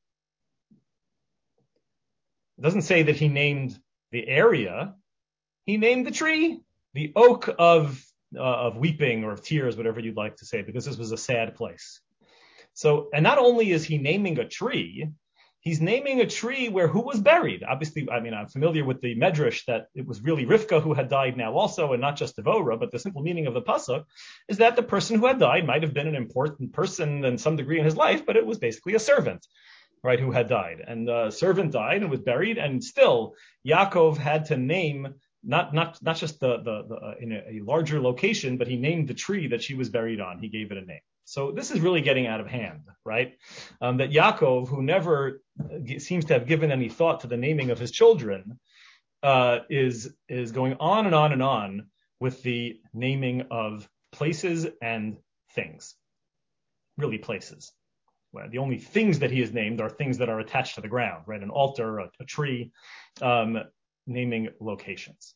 It doesn't say that he named the area. He named the tree, the oak of uh, of weeping or of tears, whatever you'd like to say, because this was a sad place. So, and not only is he naming a tree, he's naming a tree where who was buried. Obviously, I mean, I'm familiar with the Medrash that it was really Rivka who had died now also, and not just Devorah, but the simple meaning of the pasuk is that the person who had died might have been an important person in some degree in his life, but it was basically a servant, right, who had died. And the servant died and was buried, and still Yaakov had to name not not not just the, the, the uh, in a, a larger location, but he named the tree that she was buried on. He gave it a name. So this is really getting out of hand, right? Um, that Yaakov, who never seems to have given any thought to the naming of his children, uh, is is going on and on and on with the naming of places and things. Really places. Well, the only things that he has named are things that are attached to the ground, right? An altar, a, a tree, um, naming locations.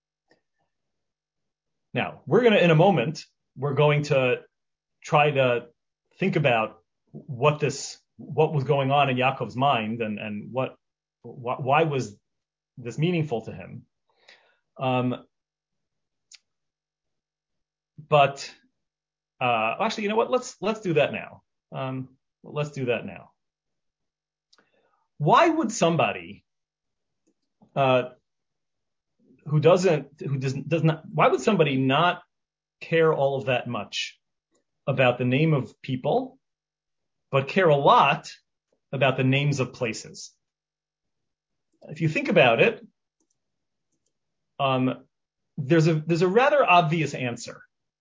Now, we're going to, in a moment, we're going to try to think about what this, what was going on in Yaakov's mind, and, and what, wh- why was this meaningful to him. Um, but, uh, actually, you know what? Let's, let's do that now. Um, let's do that now. Why would somebody, uh, who doesn't, who does, does not, why would somebody not care all of that much about the name of people, but care a lot about the names of places? If you think about it, um, there's a there's a rather obvious answer.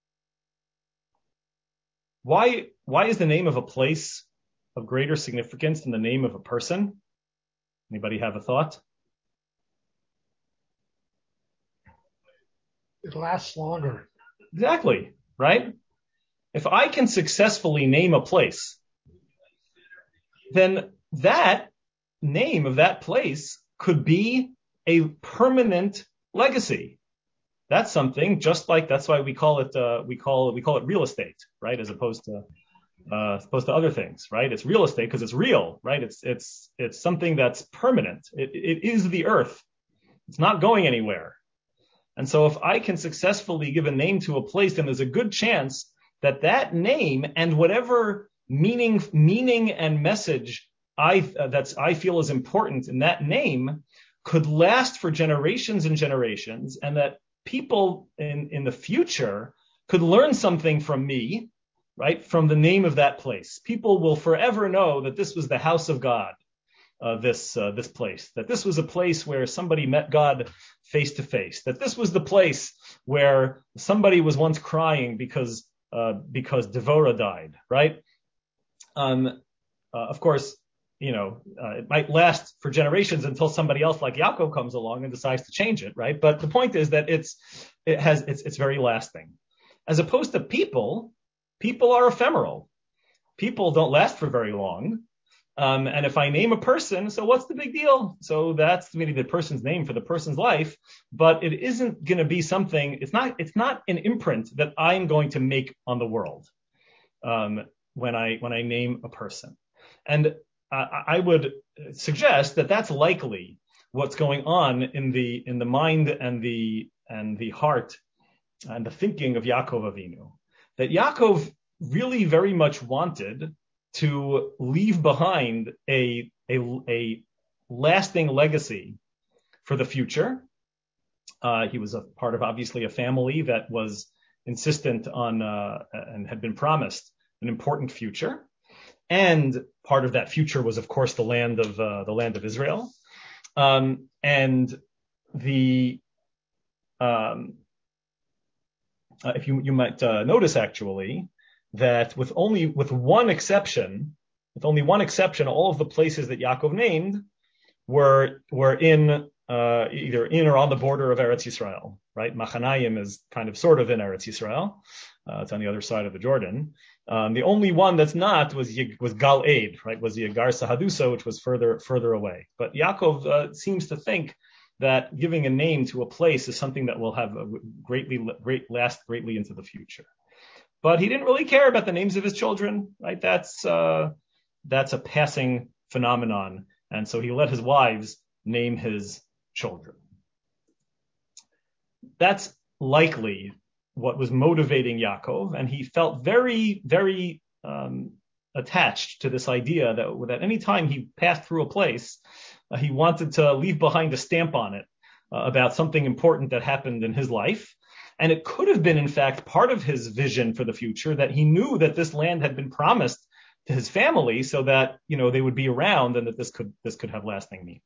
Why why is the name of a place of greater significance than the name of a person? Anybody have a thought? It lasts longer. Exactly, right? If I can successfully name a place, then that name of that place could be a permanent legacy. That's something just like, that's why we call it, uh, we call it, we call it real estate, right? As opposed to, uh, as opposed to other things, right? It's real estate because it's real, right? It's, it's, it's something that's permanent. It, it is the earth. It's not going anywhere. And so if I can successfully give a name to a place, then there's a good chance that that name and whatever meaning, meaning and message I, uh, that's, I feel is important in that name could last for generations and generations, and that people in, in the future could learn something from me, right? From the name of that place. People will forever know that this was the house of God, uh, this, uh, this place, that this was a place where somebody met God face to face, that this was the place where somebody was once crying because, uh, because Devorah died, right? Um, uh, of course, you know, uh, it might last for generations until somebody else like Yaakov comes along and decides to change it, right? But the point is that it's, it has, it's, it's very lasting. As opposed to people, people are ephemeral. People don't last for very long. Um, and if I name a person, so what's the big deal? So that's maybe the person's name for the person's life, but it isn't going to be something, it's not, it's not an imprint that I'm going to make on the world, um, when I, when I name a person. And uh, I would suggest that that's likely what's going on in the, in the mind and the, and the heart and the thinking of Yaakov Avinu. That Yaakov really very much wanted to leave behind a, a, a lasting legacy for the future. Uh, he was a part of, obviously, a family that was insistent on, uh, and had been promised an important future. And part of that future was, of course, the land of, uh, the land of Israel. Um, and the, um, uh, if you, you might, uh, notice actually, that with only, with one exception, with only one exception, all of the places that Yaakov named were, were in, uh, either in or on the border of Eretz Yisrael, right? Machanayim is kind of sort of in Eretz Yisrael. Uh, it's on the other side of the Jordan. Um, the only one that's not was was Gal-Ed, right? Was Yagar Sahadusa, which was further further away. But Yaakov uh, seems to think that giving a name to a place is something that will have a greatly great last greatly into the future. But he didn't really care about the names of his children, right? That's uh, that's a passing phenomenon, and so he let his wives name his children. That's likely what was motivating Yaakov, and he felt very, very um, attached to this idea that, that any time he passed through a place, uh, he wanted to leave behind a stamp on it uh, about something important that happened in his life. And it could have been, in fact, part of his vision for the future that he knew that this land had been promised to his family so that, you know, they would be around and that this could this could have lasting meaning.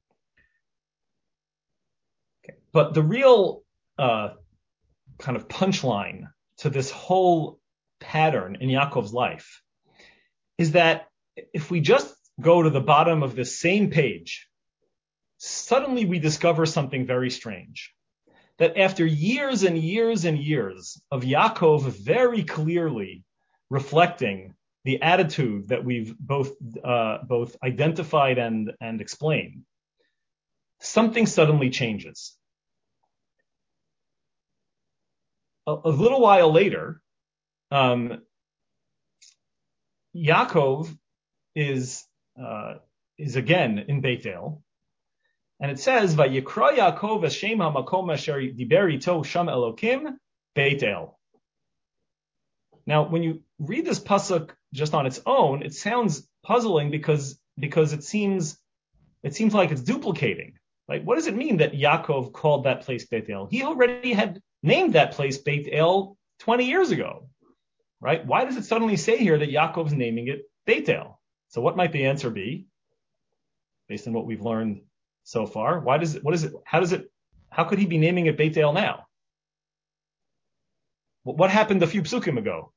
Okay. But the real uh, kind of punchline to this whole pattern in Yaakov's life is that if we just go to the bottom of this same page, suddenly we discover something very strange. That after years and years and years of Yaakov very clearly reflecting the attitude that we've both uh, both identified and, and explained, something suddenly changes. A, a little while later, um, Yaakov is uh, is again in Beit El. And it says, "Vayikra Yaakov Hashem hamakom asher diber ito sham Elokim Beit El." Now, when you read this pasuk just on its own, it sounds puzzling because because it seems it seems like it's duplicating. Right? What does it mean that Yaakov called that place Beit El? He already had named that place Beit El twenty years ago. Right? Why does it suddenly say here that Yaakov's naming it Beit El? So, what might the answer be, based on what we've learned so far? Why does it, what is it, how does it, how could he be naming it Beit El now? What happened a few psukim ago?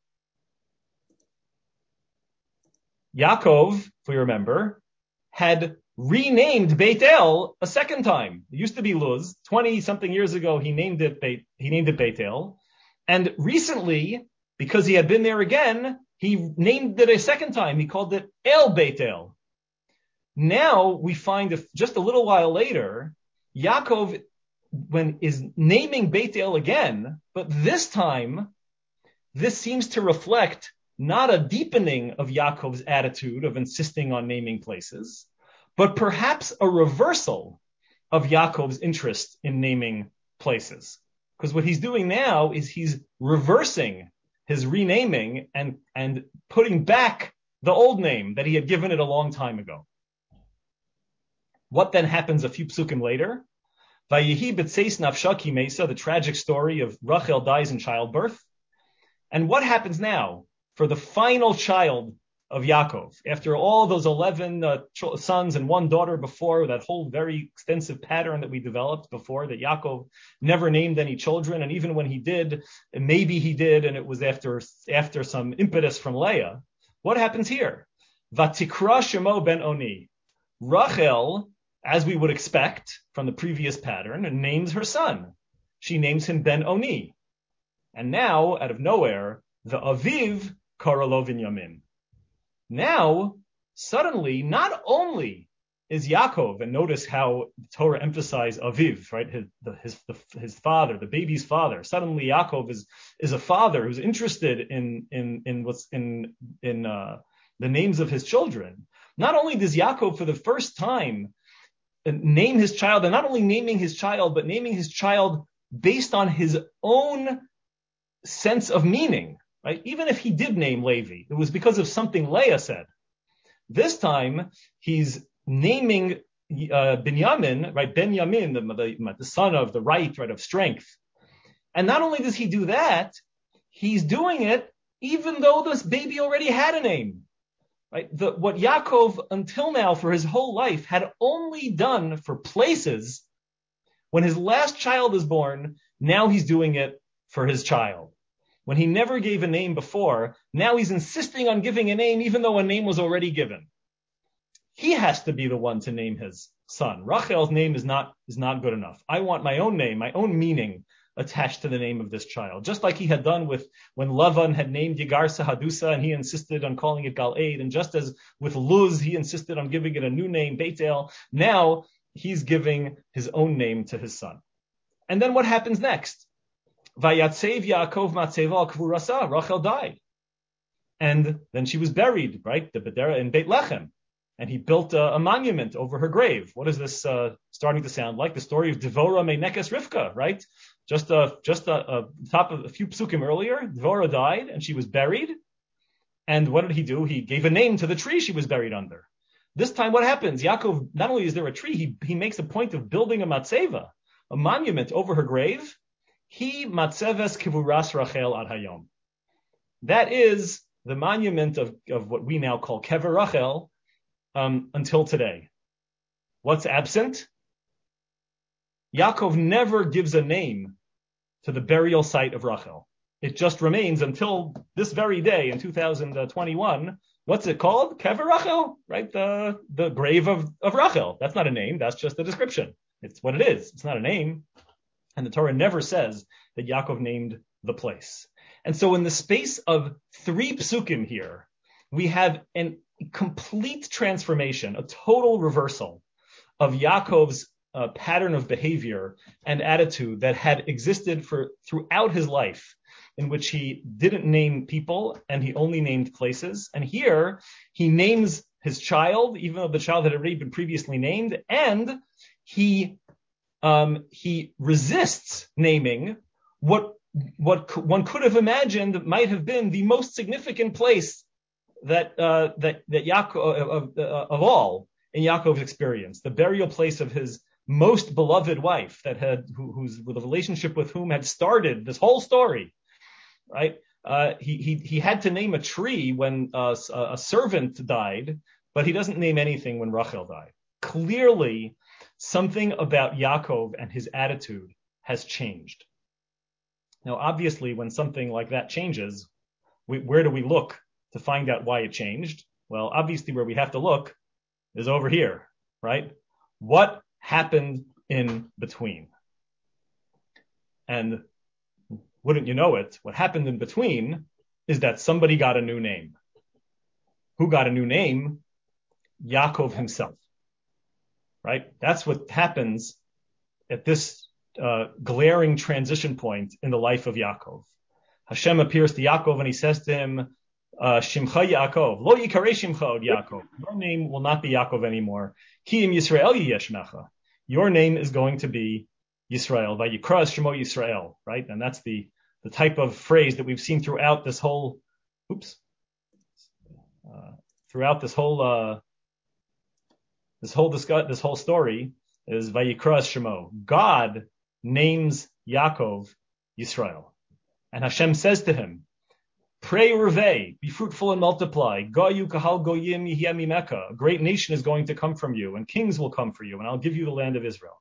Yaakov, if we remember, had renamed Beit El a second time. It used to be Luz. twenty something years ago, he named it Beit, he named it Beit El. And recently, because he had been there again, he named it a second time. He called it El Beit El. Now we find if just a little while later, Yaakov when is naming Beit El again, but this time, this seems to reflect not a deepening of Yaakov's attitude of insisting on naming places, but perhaps a reversal of Yaakov's interest in naming places. Because what he's doing now is he's reversing his renaming and, and putting back the old name that he had given it a long time ago. What then happens a few psukim later? Vayehi b'tzeis nafsha ki meisa, the tragic story of Rachel dies in childbirth. And what happens now for the final child of Yaakov? After all those eleven uh, ch- sons and one daughter before, that whole very extensive pattern that we developed before, that Yaakov never named any children, and even when he did, maybe he did, and it was after after some impetus from Leah. What happens here? Vatikra shemo ben Oni. Rachel, as we would expect from the previous pattern, names her son. She names him Ben Oni. And now, out of nowhere, the Aviv Karalo Binyamin. Now, suddenly, not only is Yaakov, and notice how the Torah emphasized Aviv, right, his, the, his, the, his father, the baby's father. Suddenly, Yaakov is is a father who's interested in in in what's in in uh, the names of his children. Not only does Yaakov, for the first time, name his child, and not only naming his child, but naming his child based on his own sense of meaning, right? Even if he did name Levi, it was because of something Leah said. This time, he's naming uh, Binyamin, right? Benyamin, the, the, the son of the right, right, of strength. And not only does he do that, he's doing it even though this baby already had a name. Right? The, what Yaakov, until now, for his whole life, had only done for places, when his last child is born, now he's doing it for his child. When he never gave a name before, now he's insisting on giving a name, even though a name was already given. He has to be the one to name his son. Rachel's name is not, is not good enough. I want my own name, my own meaning attached to the name of this child, just like he had done with when Lavan had named Yegarsa Hadusa and he insisted on calling it Gal-Eid, and just as with Luz, he insisted on giving it a new name, Beit-El. Now he's giving his own name to his son. And then what happens next? Vayatsev Yaakov Matzeva Kvurasa, Rachel died. And then she was buried, right, the Bedera in Beit Lechem. And he built a, a monument over her grave. What is this uh, starting to sound like? The story of Devora Meinekes Rivka, right? Just a, just a, a top of a few psukim earlier, Devora died and she was buried. And what did he do? He gave a name to the tree she was buried under. This time what happens? Yaakov, not only is there a tree, he, he makes a point of building a matzeva, a monument over her grave. He matzeves kivuras Rachel ad hayom. That is the monument of, of what we now call Kever Rachel um, until today. What's absent? Yaakov never gives a name to the burial site of Rachel. It just remains until this very day in two thousand twenty-one. What's it called? Kever Rachel, right? The, the grave of, of Rachel. That's not a name. That's just a description. It's what it is. It's not a name. And the Torah never says that Yaakov named the place. And so in the space of three psukim here, we have a complete transformation, a total reversal of Yaakov's uh, pattern of behavior and attitude that had existed for throughout his life, in which he didn't name people and he only named places. And here he names his child, even though the child had already been previously named, and he um, he resists naming what what one could have imagined might have been the most significant place that uh, that that Yaakov of, of, of all in Yaakov's experience, the burial place of his most beloved wife, that had who, who's with a relationship with whom had started this whole story, right? Uh, he he he had to name a tree when uh, a servant died, but he doesn't name anything when Rachel died. Clearly, something about Yaakov and his attitude has changed. Now, obviously, when something like that changes, we, where do we look to find out why it changed? Well, obviously, where we have to look is over here, right? What happened in between? And wouldn't you know it, what happened in between is that somebody got a new name. Who got a new name? Yaakov himself, right? That's what happens at this uh, glaring transition point in the life of Yaakov. Hashem appears to Yaakov and he says to him, uh, Shimcha Yaakov, lo yikarei Shimcha od Yaakov. Your name will not be Yaakov anymore. Ki im Yisrael yiyeh shmecha. Your name is going to be Yisrael, vayikra shemo Yisrael, right? And that's the, the type of phrase that we've seen throughout this whole, oops, uh, throughout this whole, uh, this whole discuss, this whole story is vayikra shemo. God names Yaakov Yisrael. And Hashem says to him, pray revei, be fruitful and multiply. Goyu kahal goyim yihya mimeka. A great nation is going to come from you, and kings will come for you, and I'll give you the land of Israel.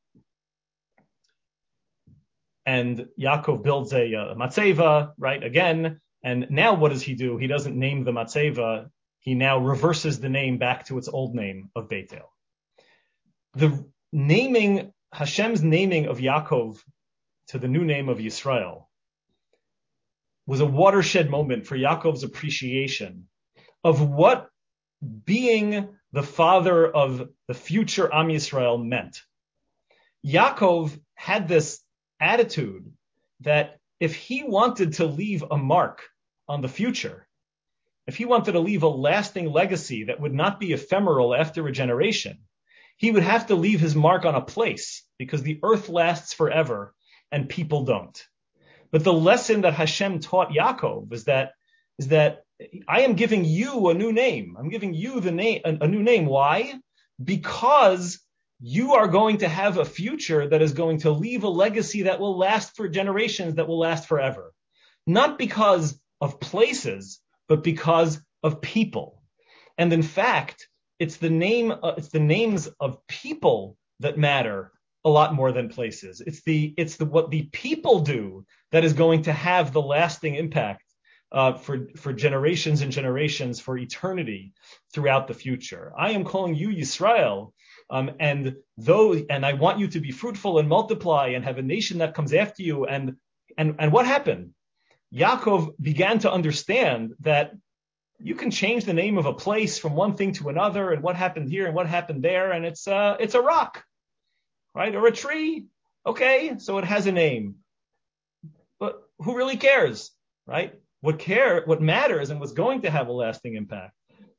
And Yaakov builds a, a matzeva, right, again. And now what does he do? He doesn't name the matzeva. He now reverses the name back to its old name of Beit-El. The naming, Hashem's naming of Yaakov to the new name of Yisrael was a watershed moment for Yaakov's appreciation of what being the father of the future Am Yisrael meant. Yaakov had this attitude that if he wanted to leave a mark on the future, if he wanted to leave a lasting legacy that would not be ephemeral after a generation, he would have to leave his mark on a place, because the earth lasts forever and people don't. But the lesson that Hashem taught Yaakov is that, is that I am giving you a new name. I'm giving you the name, a, a new name. Why? Because you are going to have a future that is going to leave a legacy that will last for generations, that will last forever. Not because of places, but because of people. And in fact, it's the name, uh, it's the names of people that matter a lot more than places. It's the, it's the, what the people do that is going to have the lasting impact uh, for, for generations and generations, for eternity throughout the future. I am calling you Yisrael Um, and though, and I want you to be fruitful and multiply and have a nation that comes after you. And, and, and what happened? Yaakov began to understand that you can change the name of a place from one thing to another, and what happened here and what happened there, and it's uh, it's a rock, right, or a tree. Okay, so it has a name, but who really cares, right? What care, what matters, and what's going to have a lasting impact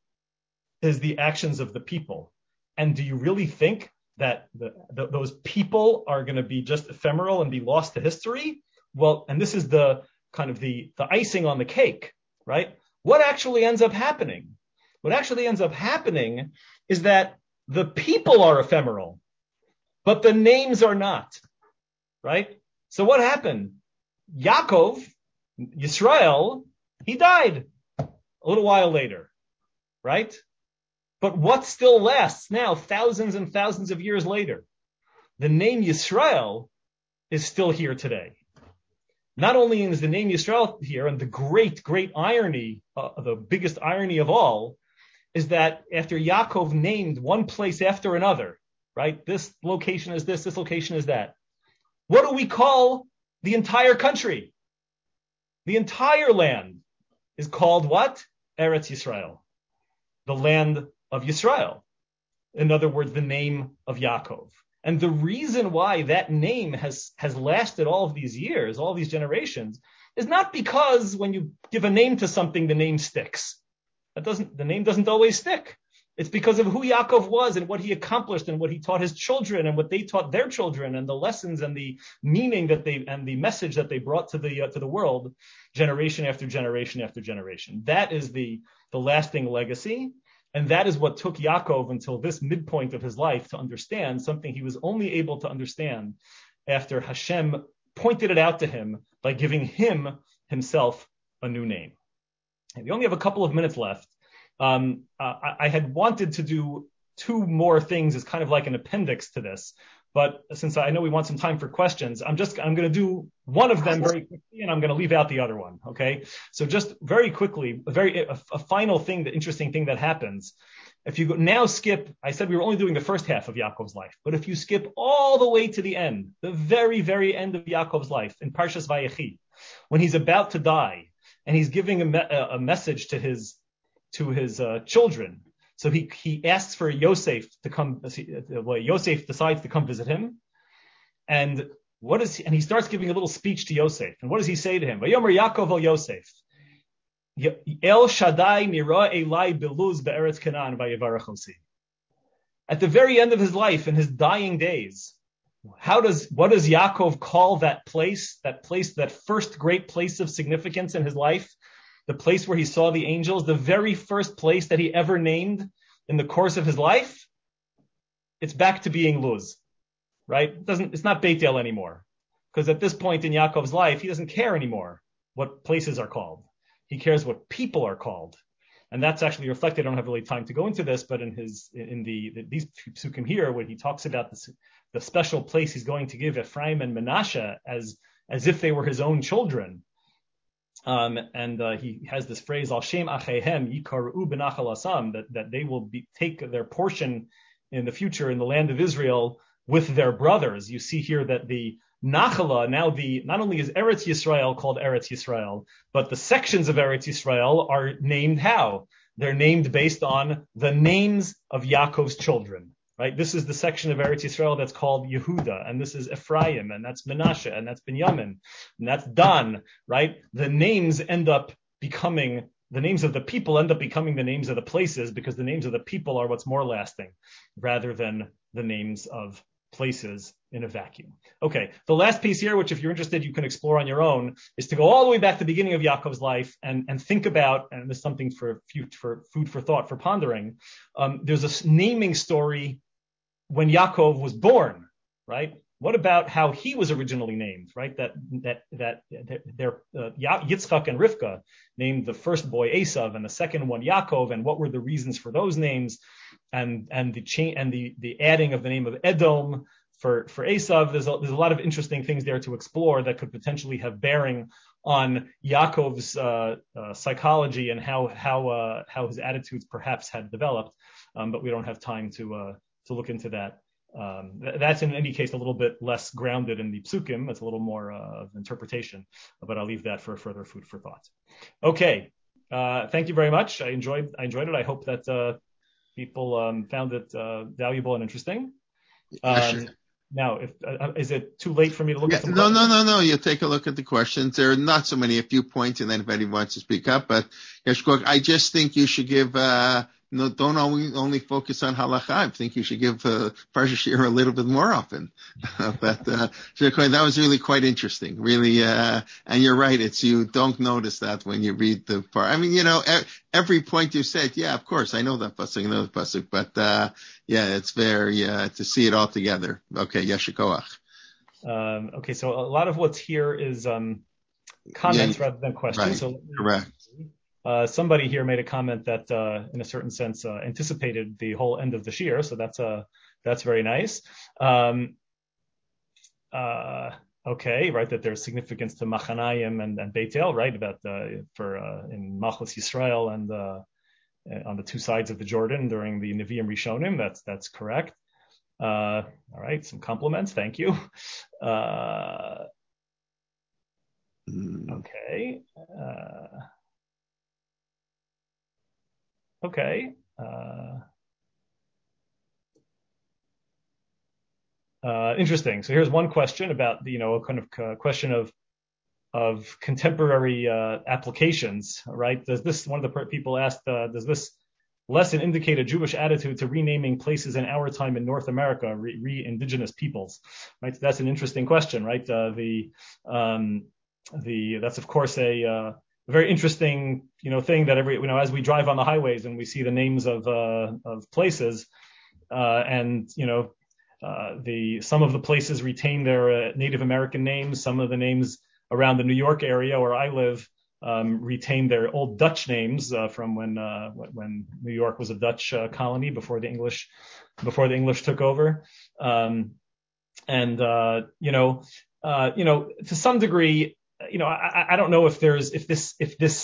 is the actions of the people. And do you really think that the, the, those people are going to be just ephemeral and be lost to history? Well, and this is the kind of the the icing on the cake, right? What actually ends up happening? What actually ends up happening is that the people are ephemeral, but the names are not, right? So what happened? Yaakov, Yisrael, he died a little while later, right? But what still lasts now, thousands and thousands of years later? The name Yisrael is still here today. Not only is the name Yisrael here, and the great, great irony, uh, the biggest irony of all, is that after Yaakov named one place after another, right? This location is this, this location is that. What do we call the entire country? The entire land is called what? Eretz Yisrael, the land of Yisrael. In other words, the name of Yaakov. And the reason why that name has, has lasted all of these years, all these generations, is not because when you give a name to something, the name sticks. That doesn't, the name doesn't always stick. It's because of who Yaakov was and what he accomplished and what he taught his children and what they taught their children and the lessons and the meaning that they, and the message that they brought to the, uh, to the world generation after generation after generation. That is the, the lasting legacy. And that is what took Yaakov until this midpoint of his life to understand something he was only able to understand after Hashem pointed it out to him by giving him himself a new name. And we only have a couple of minutes left. Um, uh, I, I had wanted to do two more things as kind of like an appendix to this, but since I know we want some time for questions, I'm just I'm going to do one of them very quickly, and I'm going to leave out the other one. Okay, so just very quickly, a very a, a final thing, the interesting thing that happens. If you go, now skip, I said we were only doing the first half of Yaakov's life, but if you skip all the way to the end, the very very end of Yaakov's life in Parshas Vayechi, when he's about to die and he's giving a, me, a message to his to his uh, children. So he, he asks for Yosef to come, well, Yosef decides to come visit him. And what is he, and he starts giving a little speech to Yosef. And what does he say to him? Vayomer Yaakov el Yosef. El Shaddai nira elai beluz be'eretz Canaan vayevarach osi. At the very end of his life, in his dying days, how does, what does Yaakov call that place, that place, that first great place of significance in his life? The place where he saw the angels, the very first place that he ever named in the course of his life, it's back to being Luz, right? It doesn't, it's not Beit El anymore. Because at this point in Yaakov's life, he doesn't care anymore what places are called. He cares what people are called. And that's actually reflected, I don't have really time to go into this, but in his, in the, the these psukim here, where he talks about this, the special place he's going to give Ephraim and Menashe as, as if they were his own children. Um, and uh, he has this phrase, Al Shem Achehem Yikaru B'Nachal Asam, that that they will be, take their portion in the future in the land of Israel with their brothers. You see here that the Nachala, now the not only is Eretz Yisrael called Eretz Yisrael, but the sections of Eretz Yisrael are named how? They're named based on the names of Yaakov's children. Right? This is the section of Eretz Yisrael that's called Yehuda, and this is Ephraim, and that's Menashe, and that's Binyamin, and that's Dan, right? The names end up becoming, the names of the people end up becoming the names of the places, because the names of the people are what's more lasting, rather than the names of places in a vacuum. Okay, the last piece here, which if you're interested, you can explore on your own, is to go all the way back to the beginning of Yaakov's life and, and think about, and this is something for, for food for thought, for pondering. Um, there's a naming story when Yaakov was born, right? What about how he was originally named, right? That that that their uh, Yitzchak and Rivka named the first boy Esav and the second one Yaakov, and what were the reasons for those names, and and the cha- and the the adding of the name of Edom for for Esav. There's a, there's a lot of interesting things there to explore that could potentially have bearing on Yaakov's uh, uh, psychology and how how uh, how his attitudes perhaps had developed, um, but we don't have time to. Uh, to look into that. Um, th- that's in any case a little bit less grounded in the psukim. It's a little more uh, of interpretation, but I'll leave that for further food for thought. Okay, uh, thank you very much. I enjoyed I enjoyed it. I hope that uh, people um, found it uh, valuable and interesting. Um, now, if uh, is it too late for me to look yeah, at some no, questions? no, no, no. You take a look at the questions. There are not so many, a few points, and then if anyone wants to speak up. But Yeshkok, I just think you should give. Uh, no, don't only only focus on halacha. I think you should give uh, Parsha Shir a little bit more often. but uh, that was really quite interesting. Really, uh, and you're right. It's you don't notice that when you read the part. I mean, you know, every point you said, yeah, of course, I know that pasuk, I know the pasuk, but uh, yeah, it's very uh, to see it all together. Okay, Yeshikoach. Um, okay, so a lot of what's here is um, comments yeah, rather than questions. Right, so correct. Uh, somebody here made a comment that, uh, in a certain sense, uh, anticipated the whole end of the shir, so that's uh, that's very nice. Um, uh, okay, right, that there's significance to Machanayim and, and Beit El, right, about uh, for uh, in Machlas Yisrael and uh, on the two sides of the Jordan during the Nevi'im Rishonim. That's that's correct. Uh, all right, some compliments, thank you. Uh, okay. Uh, Okay. Uh, uh, interesting. So here's one question about, you know, a kind of uh, question of of contemporary uh, applications, right? Does this, one of the people asked, uh, does this lesson indicate a Jewish attitude to renaming places in our time in North America, re, re indigenous peoples? Right. That's an interesting question, right? Uh, the um, the that's of course a uh, A very interesting, you know, thing that every, you know, as we drive on the highways and we see the names of uh, of places, uh, and you know, uh, the some of the places retain their uh, Native American names. Some of the names around the New York area where I live um, retain their old Dutch names uh, from when uh, when New York was a Dutch uh, colony before the English before the English took over, um, and uh, you know, uh, you know, to some degree. You know, I, I don't know if there's if this if this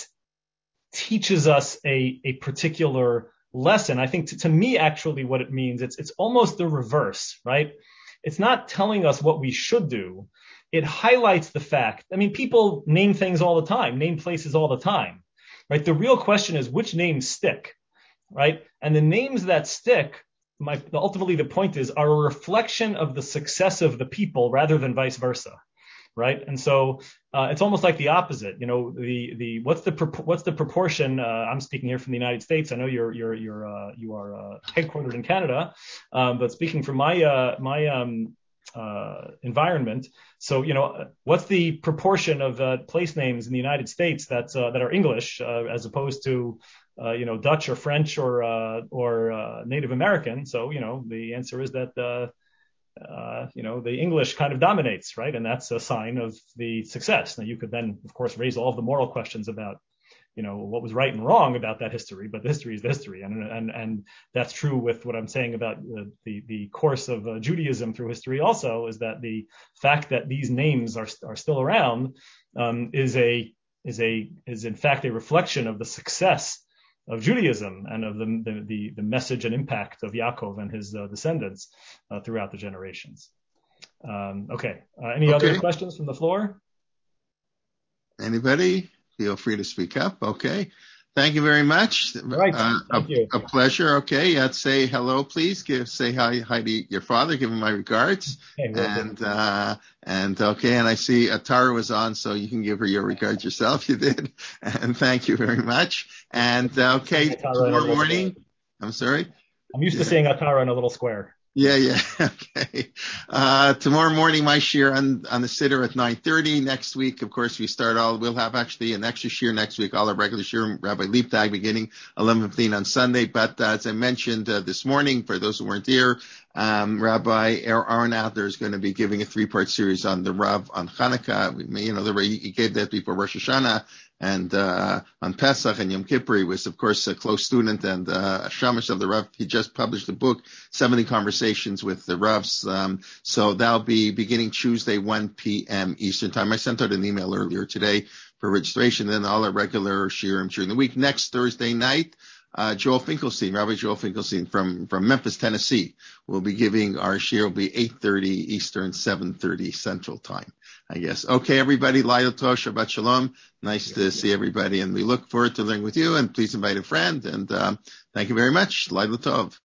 teaches us a a particular lesson. I think to, to me, actually, what it means it's it's almost the reverse, right? It's not telling us what we should do. It highlights the fact. I mean, people name things all the time, name places all the time, right? The real question is which names stick, right? And the names that stick, my ultimately the point is, are a reflection of the success of the people rather than vice versa. Right, and so uh, it's almost like the opposite. You know, the the what's the what's the proportion? Uh, I'm speaking here from the United States. I know you're you're you're uh, you are uh, headquartered in Canada, um, but speaking from my uh, my um, uh, environment. So you know, what's the proportion of uh, place names in the United States that uh, that are English uh, as opposed to uh, you know Dutch or French or uh, or uh, Native American? So you know, the answer is that. Uh, Uh, you know, the English kind of dominates, right? And that's a sign of the success. Now, you could then, of course, raise all of the moral questions about, you know, what was right and wrong about that history, but the history is the history. And, and, and that's true with what I'm saying about the, the, the course of uh, Judaism through history also, is that the fact that these names are, are still around um, is a, is a, is in fact a reflection of the success of Judaism and of the, the, the message and impact of Yaakov and his uh, descendants uh, throughout the generations. Um, okay. Uh, any okay. other questions from the floor? Anybody? Feel free to speak up. Okay. Thank you very much. All right. Uh, Thank a, you. a pleasure. Okay. Uh, say hello, please. Give, say hi, hi to your father. Give him my regards. Okay, and, uh, and okay. And I see Atara was on, so you can give her your regards yourself. You did. And thank you very much. And, uh, okay. Tomorrow morning. I'm sorry. I'm used yeah. to seeing Atara in a little square. Yeah, yeah. Okay. Uh, tomorrow morning, my shir on, on the sitter at nine thirty. Next week, of course, we start all, we'll have actually an extra shir next week, all our regular shir, Rabbi Leaptag beginning eleven fifteen on Sunday. But uh, as I mentioned uh, this morning, for those who weren't here, um, Rabbi Aaron Adler is going to be giving a three-part series on the Rav on Hanukkah. We, you know, the, he gave that before Rosh Hashanah. And uh on Pesach and Yom Kippur, he was, of course, a close student and uh, a shamash of the Rav. He just published a book, seventy Conversations with the Ravs. Um, so that'll be beginning Tuesday, one p.m. Eastern Time. I sent out an email earlier today for registration, then all our regular shiurim during the week. Next Thursday night, uh, Joel Finkelstein, Rabbi Joel Finkelstein from, from Memphis, Tennessee, will be giving our shir. Will be eight thirty Eastern, seven thirty Central Time, I guess. Okay, everybody, Laila Tov, Shabbat Shalom. Nice to see everybody, and we look forward to learning with you, and please invite a friend, and um, thank you very much. Laila Tov.